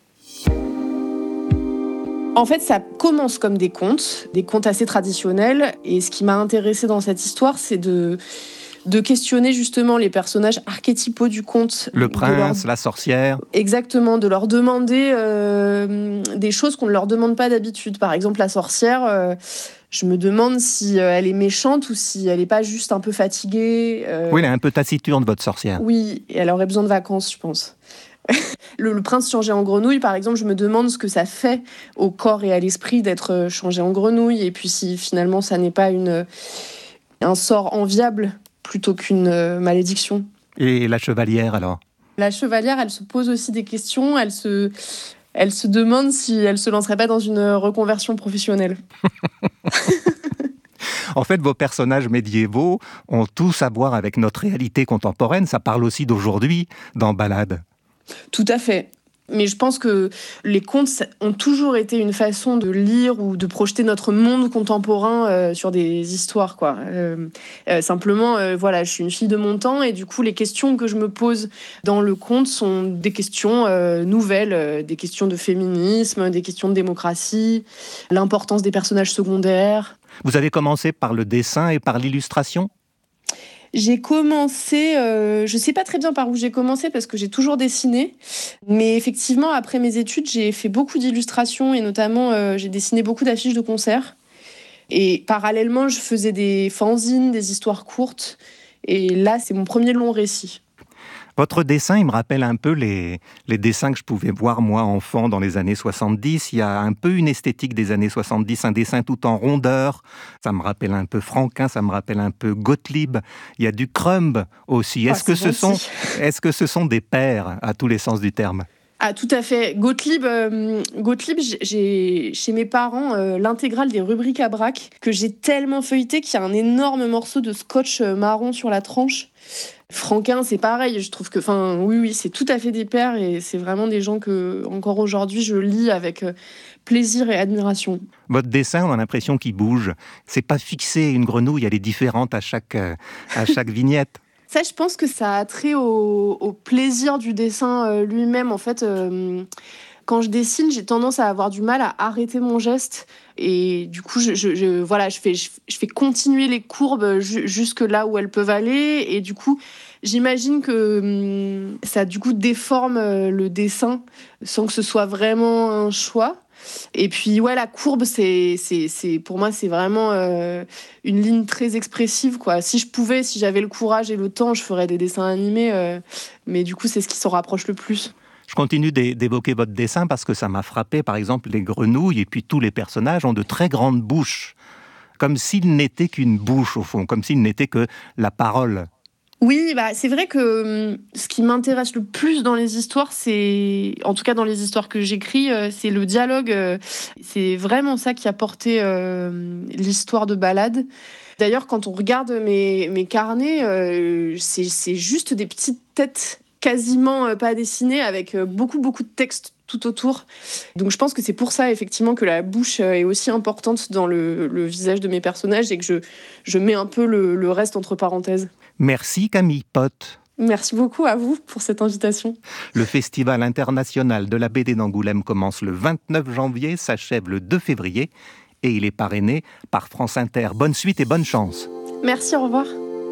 En fait, ça commence comme des contes, des contes assez traditionnels. Et ce qui m'a intéressée dans cette histoire, c'est de, de questionner justement les personnages archétypaux du conte. Le prince, leur... la sorcière. Exactement, de leur demander euh, des choses qu'on ne leur demande pas d'habitude. Par exemple, la sorcière, euh, je me demande si euh, elle est méchante ou si elle n'est pas juste un peu fatiguée. Euh... Oui, elle est un peu taciturne, votre sorcière. Oui, et elle aurait besoin de vacances, je pense. Le, le prince changé en grenouille, par exemple, je me demande ce que ça fait au corps et à l'esprit d'être changé en grenouille, et puis si finalement ça n'est pas une, un sort enviable plutôt qu'une malédiction. Et la chevalière alors ? La chevalière, elle se pose aussi des questions, elle se, elle se demande si elle se lancerait pas dans une reconversion professionnelle. En fait, vos personnages médiévaux ont tous à voir avec notre réalité contemporaine. Ça parle aussi d'aujourd'hui dans Balade. Tout à fait. Mais je pense que les contes ont toujours été une façon de lire ou de projeter notre monde contemporain euh, sur des histoires, quoi. Euh, euh, simplement, euh, voilà, je suis une fille de mon temps et du coup, les questions que je me pose dans le conte sont des questions euh, nouvelles, euh, des questions de féminisme, des questions de démocratie, l'importance des personnages secondaires. Vous avez commencé par le dessin et par l'illustration ? J'ai commencé, euh, je sais pas très bien par où j'ai commencé parce que j'ai toujours dessiné, mais effectivement après mes études j'ai fait beaucoup d'illustrations et notamment euh, j'ai dessiné beaucoup d'affiches de concerts et parallèlement je faisais des fanzines, des histoires courtes et là c'est mon premier long récit. Votre dessin, il me rappelle un peu les, les dessins que je pouvais voir, moi, enfant, dans les années soixante-dix. Il y a un peu une esthétique des années soixante-dix, un dessin tout en rondeur. Ça me rappelle un peu Franquin, ça me rappelle un peu Gottlieb. Il y a du crumb aussi. Est-ce, oh, que, ce sont, est-ce que ce sont des pères, à tous les sens du terme ? Ah, tout à fait. Gottlieb, euh, Gottlieb j'ai chez mes parents euh, l'intégrale des rubriques à braque que j'ai tellement feuilleté qu'il y a un énorme morceau de scotch marron sur la tranche. Franquin, c'est pareil. Je trouve que, enfin, oui, oui, c'est tout à fait des pères et c'est vraiment des gens que, encore aujourd'hui, je lis avec plaisir et admiration. Votre dessin, on a l'impression qu'il bouge. C'est pas fixé. Une grenouille, elle est différente à chaque, à chaque vignette. Ça, je pense que ça a trait au, au plaisir du dessin lui-même. En fait, euh, quand je dessine, j'ai tendance à avoir du mal à arrêter mon geste. Et du coup, je, je, je, voilà, je, fais, je, je fais continuer les courbes ju- jusque là où elles peuvent aller. Et du coup, j'imagine que hum, ça, du coup, déforme le dessin sans que ce soit vraiment un choix. Et puis, ouais, la courbe, c'est, c'est, c'est, pour moi, c'est vraiment euh, une ligne très expressive, quoi. Si je pouvais, si j'avais le courage et le temps, je ferais des dessins animés. Euh, mais du coup, c'est ce qui s'en rapproche le plus. Je continue d'évoquer votre dessin parce que ça m'a frappé. Par exemple, les grenouilles et puis tous les personnages ont de très grandes bouches. Comme s'ils n'étaient qu'une bouche, au fond. Comme s'ils n'étaient que la parole. Oui, bah, c'est vrai que hum, ce qui m'intéresse le plus dans les histoires, c'est, en tout cas dans les histoires que j'écris, euh, c'est le dialogue. Euh, c'est vraiment ça qui a porté euh, l'histoire de Balade. D'ailleurs, quand on regarde mes, mes carnets, euh, c'est, c'est juste des petites têtes quasiment euh, pas dessinées avec euh, beaucoup, beaucoup de texte tout autour. Donc je pense que c'est pour ça, effectivement, que la bouche est aussi importante dans le, le visage de mes personnages et que je, je mets un peu le, le reste entre parenthèses. Merci Camille Pott. Merci beaucoup à vous pour cette invitation. Le Festival international de la B D d'Angoulême commence le vingt-neuf janvier, s'achève le deux février et il est parrainé par France Inter. Bonne suite et bonne chance. Merci, au revoir.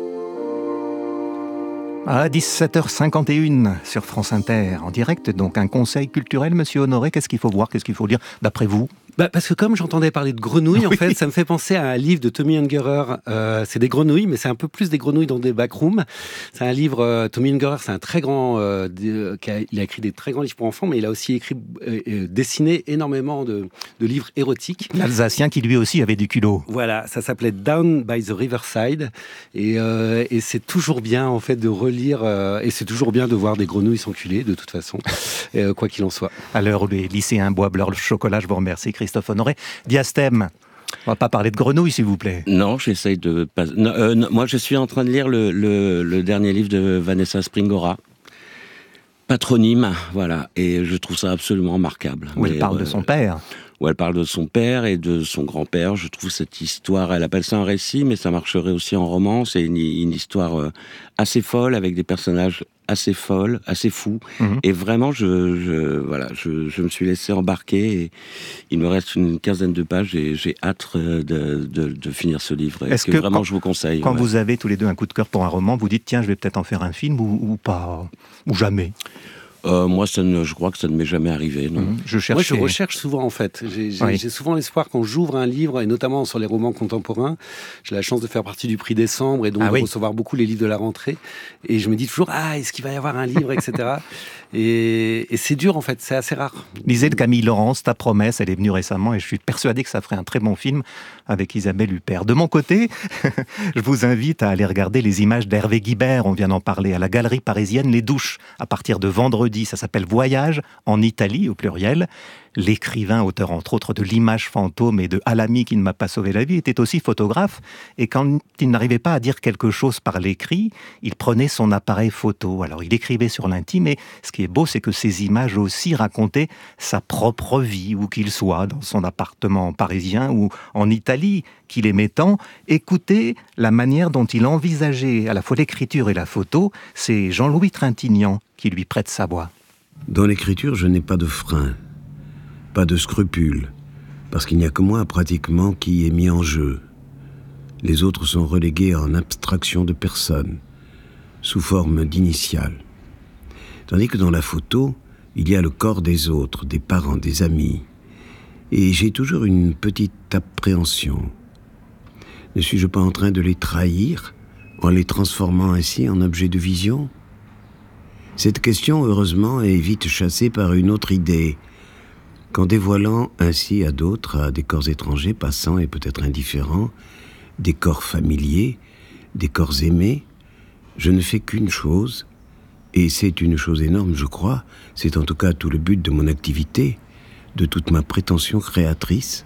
À dix-sept heures cinquante et une sur France Inter, en direct, donc un conseil culturel, Monsieur Honoré, qu'est-ce qu'il faut voir, qu'est-ce qu'il faut lire, d'après vous ? Bah parce que comme j'entendais parler de grenouilles, en oui. fait, ça me fait penser à un livre de Tommy Ungerer. Euh, c'est des grenouilles, mais c'est un peu plus des grenouilles dans des backrooms. C'est un livre, euh, Tommy Ungerer, c'est un très grand, euh, de, qui a, il a écrit des très grands livres pour enfants, mais il a aussi écrit, euh, euh, dessiné énormément de, de livres érotiques. L'Alsacien qui lui aussi avait du culot. Voilà, ça s'appelait Down by the Riverside, et, euh, et c'est toujours bien en fait de relire, euh, et c'est toujours bien de voir des grenouilles s'enculer de toute façon, euh, quoi qu'il en soit. À l'heure où les lycéens boivent leur chocolat, je vous remercie Christophe Honoré. Diastème, on va pas parler de grenouilles s'il vous plaît. Non, j'essaye de pas. Non, euh, non, moi, je suis en train de lire le, le, le dernier livre de Vanessa Springora, Patronyme, voilà, et je trouve ça absolument remarquable. Où elle Mais, parle euh, de son père. Où elle parle de son père et de son grand-père. Je trouve cette histoire, elle appelle ça un récit, mais ça marcherait aussi en roman. C'est une, une histoire euh, assez folle avec des personnages assez folles, assez fous. Mm-hmm. Et vraiment, je, je voilà, je, je me suis laissé embarquer. Et il me reste une quinzaine de pages et j'ai hâte de, de, de finir ce livre. Est-ce que, que vraiment quand, je vous conseille. Quand ouais. vous avez tous les deux un coup de cœur pour un roman, vous dites tiens, je vais peut-être en faire un film ou, ou pas, ou jamais. Euh, moi, ça ne, je crois que ça ne m'est jamais arrivé. Non. Mmh, je cherche. Moi, je recherche souvent, en fait. J'ai, j'ai, oui. j'ai souvent l'espoir quand j'ouvre un livre, et notamment sur les romans contemporains. J'ai la chance de faire partie du prix décembre et donc ah, de oui. recevoir beaucoup les livres de la rentrée. Et je me dis toujours, ah, est-ce qu'il va y avoir un livre, et cetera. et, et c'est dur, en fait. C'est assez rare. Lisez de Camille Laurence, Ta promesse, elle est venue récemment et je suis persuadé que ça ferait un très bon film avec Isabelle Huppert. De mon côté, je vous invite à aller regarder les images d'Hervé Guibert. On vient d'en parler à la Galerie Parisienne Les Douches à partir de vendredi. dit, ça s'appelle « Voyage en Italie » au pluriel. L'écrivain, auteur entre autres de L'image fantôme et de À l'ami qui ne m'a pas sauvé la vie, était aussi photographe. Et quand il n'arrivait pas à dire quelque chose par l'écrit, il prenait son appareil photo. Alors il écrivait sur l'intime, et ce qui est beau, c'est que ces images aussi racontaient sa propre vie, où qu'il soit, dans son appartement parisien ou en Italie, qu'il aimait tant. Écoutez la manière dont il envisageait à la fois l'écriture et la photo. C'est Jean-Louis Trintignant qui lui prête sa voix. Dans l'écriture, je n'ai pas de frein. Pas de scrupules, parce qu'il n'y a que moi pratiquement qui est mis en jeu. Les autres sont relégués en abstraction de personnes, sous forme d'initiales. Tandis que dans la photo, il y a le corps des autres, des parents, des amis. Et j'ai toujours une petite appréhension. Ne suis-je pas en train de les trahir, en les transformant ainsi en objets de vision ? Cette question, heureusement, est vite chassée par une autre idée, qu'en dévoilant ainsi à d'autres, à des corps étrangers, passants et peut-être indifférents, des corps familiers, des corps aimés, je ne fais qu'une chose, et c'est une chose énorme, je crois, c'est en tout cas tout le but de mon activité, de toute ma prétention créatrice,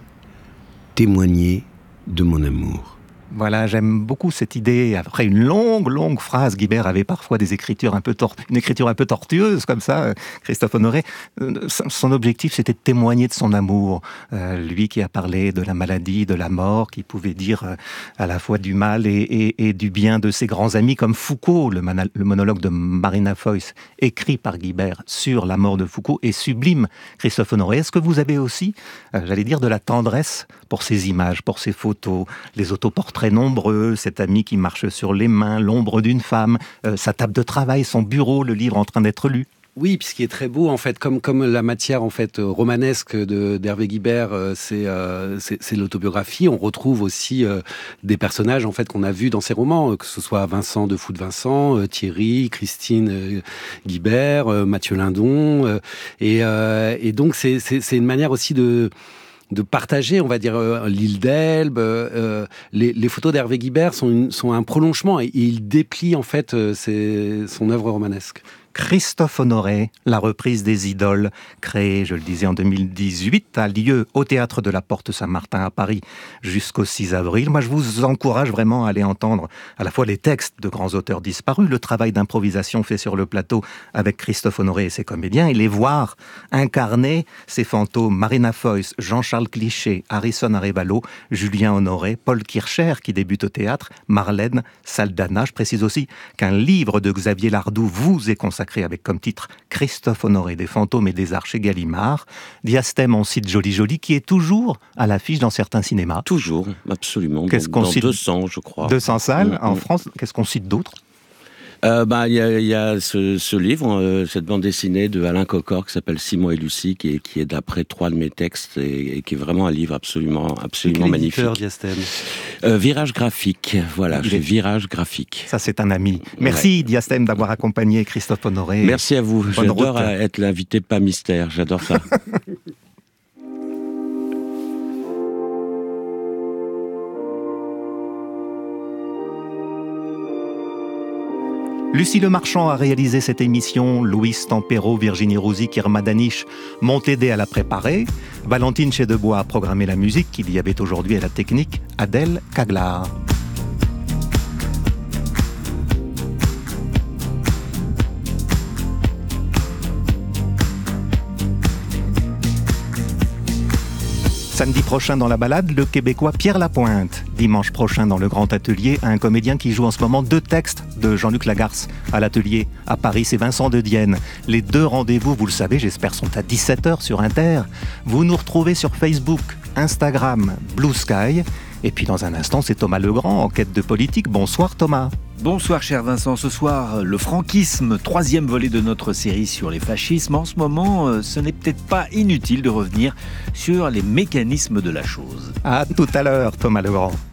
témoigner de mon amour. Voilà, j'aime beaucoup cette idée. Après une longue, longue phrase, Guibert avait parfois des écritures un peu tor- une écriture un peu tortueuse, comme ça, Christophe Honoré. Son objectif, c'était de témoigner de son amour. Euh, lui qui a parlé de la maladie, de la mort, qui pouvait dire euh, à la fois du mal et, et, et du bien de ses grands amis, comme Foucault, le, mana- le monologue de Marina Foïs, écrit par Guibert sur la mort de Foucault, est sublime, Christophe Honoré. Est-ce que vous avez aussi, euh, j'allais dire, de la tendresse pour ces images, pour ces photos, les autoportraits très nombreux, cet ami qui marche sur les mains, l'ombre d'une femme, euh, sa table de travail, son bureau, le livre en train d'être lu. Oui, puis ce qui est très beau, en fait, comme, comme la matière en fait romanesque de, d'Hervé Guibert, euh, c'est, euh, c'est, c'est l'autobiographie. On retrouve aussi euh, des personnages en fait qu'on a vus dans ses romans, que ce soit Vincent de Fou de Vincent, euh, Thierry, Christine euh, Guibert, euh, Mathieu Lindon, euh, et, euh, et donc c'est, c'est, c'est une manière aussi de de partager, on va dire, euh, l'île d'Elbe. Euh, les, les photos d'Hervé Guibert sont, une, sont un prolongement et, et il déplie en fait euh, ses, son œuvre romanesque. Christophe Honoré, la reprise des Idoles, créée, je le disais, en deux mille dix-huit, a lieu au Théâtre de la Porte Saint-Martin à Paris jusqu'au six avril. Moi, je vous encourage vraiment à aller entendre à la fois les textes de grands auteurs disparus, le travail d'improvisation fait sur le plateau avec Christophe Honoré et ses comédiens, et les voir incarner ces fantômes, Marina Foïs, Jean-Charles Cliché, Harrison Arevalo, Julien Honoré, Paul Kircher, qui débute au théâtre, Marlène Saldana. Je précise aussi qu'un livre de Xavier Lardoux vous est consacré avec comme titre Christophe Honoré, des fantômes et des arts chez Gallimard. Diastème, on cite Joli Joli, qui est toujours à l'affiche dans certains cinémas. Toujours, absolument. Qu'est-ce dans qu'on cite deux cents, je crois. deux cents salles mmh, en mmh. France. Qu'est-ce qu'on cite d'autre? Euh, bah, il y a, y a ce, ce livre, euh, cette bande dessinée de Alain Cocor qui s'appelle Simon et Lucie, qui est, qui est d'après trois de mes textes et, et qui est vraiment un livre absolument, absolument magnifique. Diastème euh, Virage graphique, voilà, j'ai est... Virage graphique. Ça, c'est un ami. Merci ouais. Diastème d'avoir accompagné Christophe Honoré. Merci à vous. Bonne J'adore route. être l'invité pas mystère. J'adore ça. Lucie Lemarchand a réalisé cette émission, Louis Tampero, Virginie Rouzic, Irma Daniche m'ont aidé à la préparer, Valentine Chedebois a programmé la musique, qu'il y avait aujourd'hui à la technique, Adèle Caglar. Samedi prochain dans la balade, le Québécois Pierre Lapointe. Dimanche prochain dans le Grand Atelier, un comédien qui joue en ce moment deux textes de Jean-Luc Lagarce à l'Atelier. À Paris, c'est Vincent de Dienne. Les deux rendez-vous, vous le savez, j'espère, sont à dix-sept heures sur Inter. Vous nous retrouvez sur Facebook, Instagram, Blue Sky. Et puis dans un instant, c'est Thomas Legrand, en quête de politique. Bonsoir Thomas. Bonsoir cher Vincent, ce soir le franquisme, troisième volet de notre série sur les fascismes. En ce moment, ce n'est peut-être pas inutile de revenir sur les mécanismes de la chose. À tout à l'heure Thomas Legrand.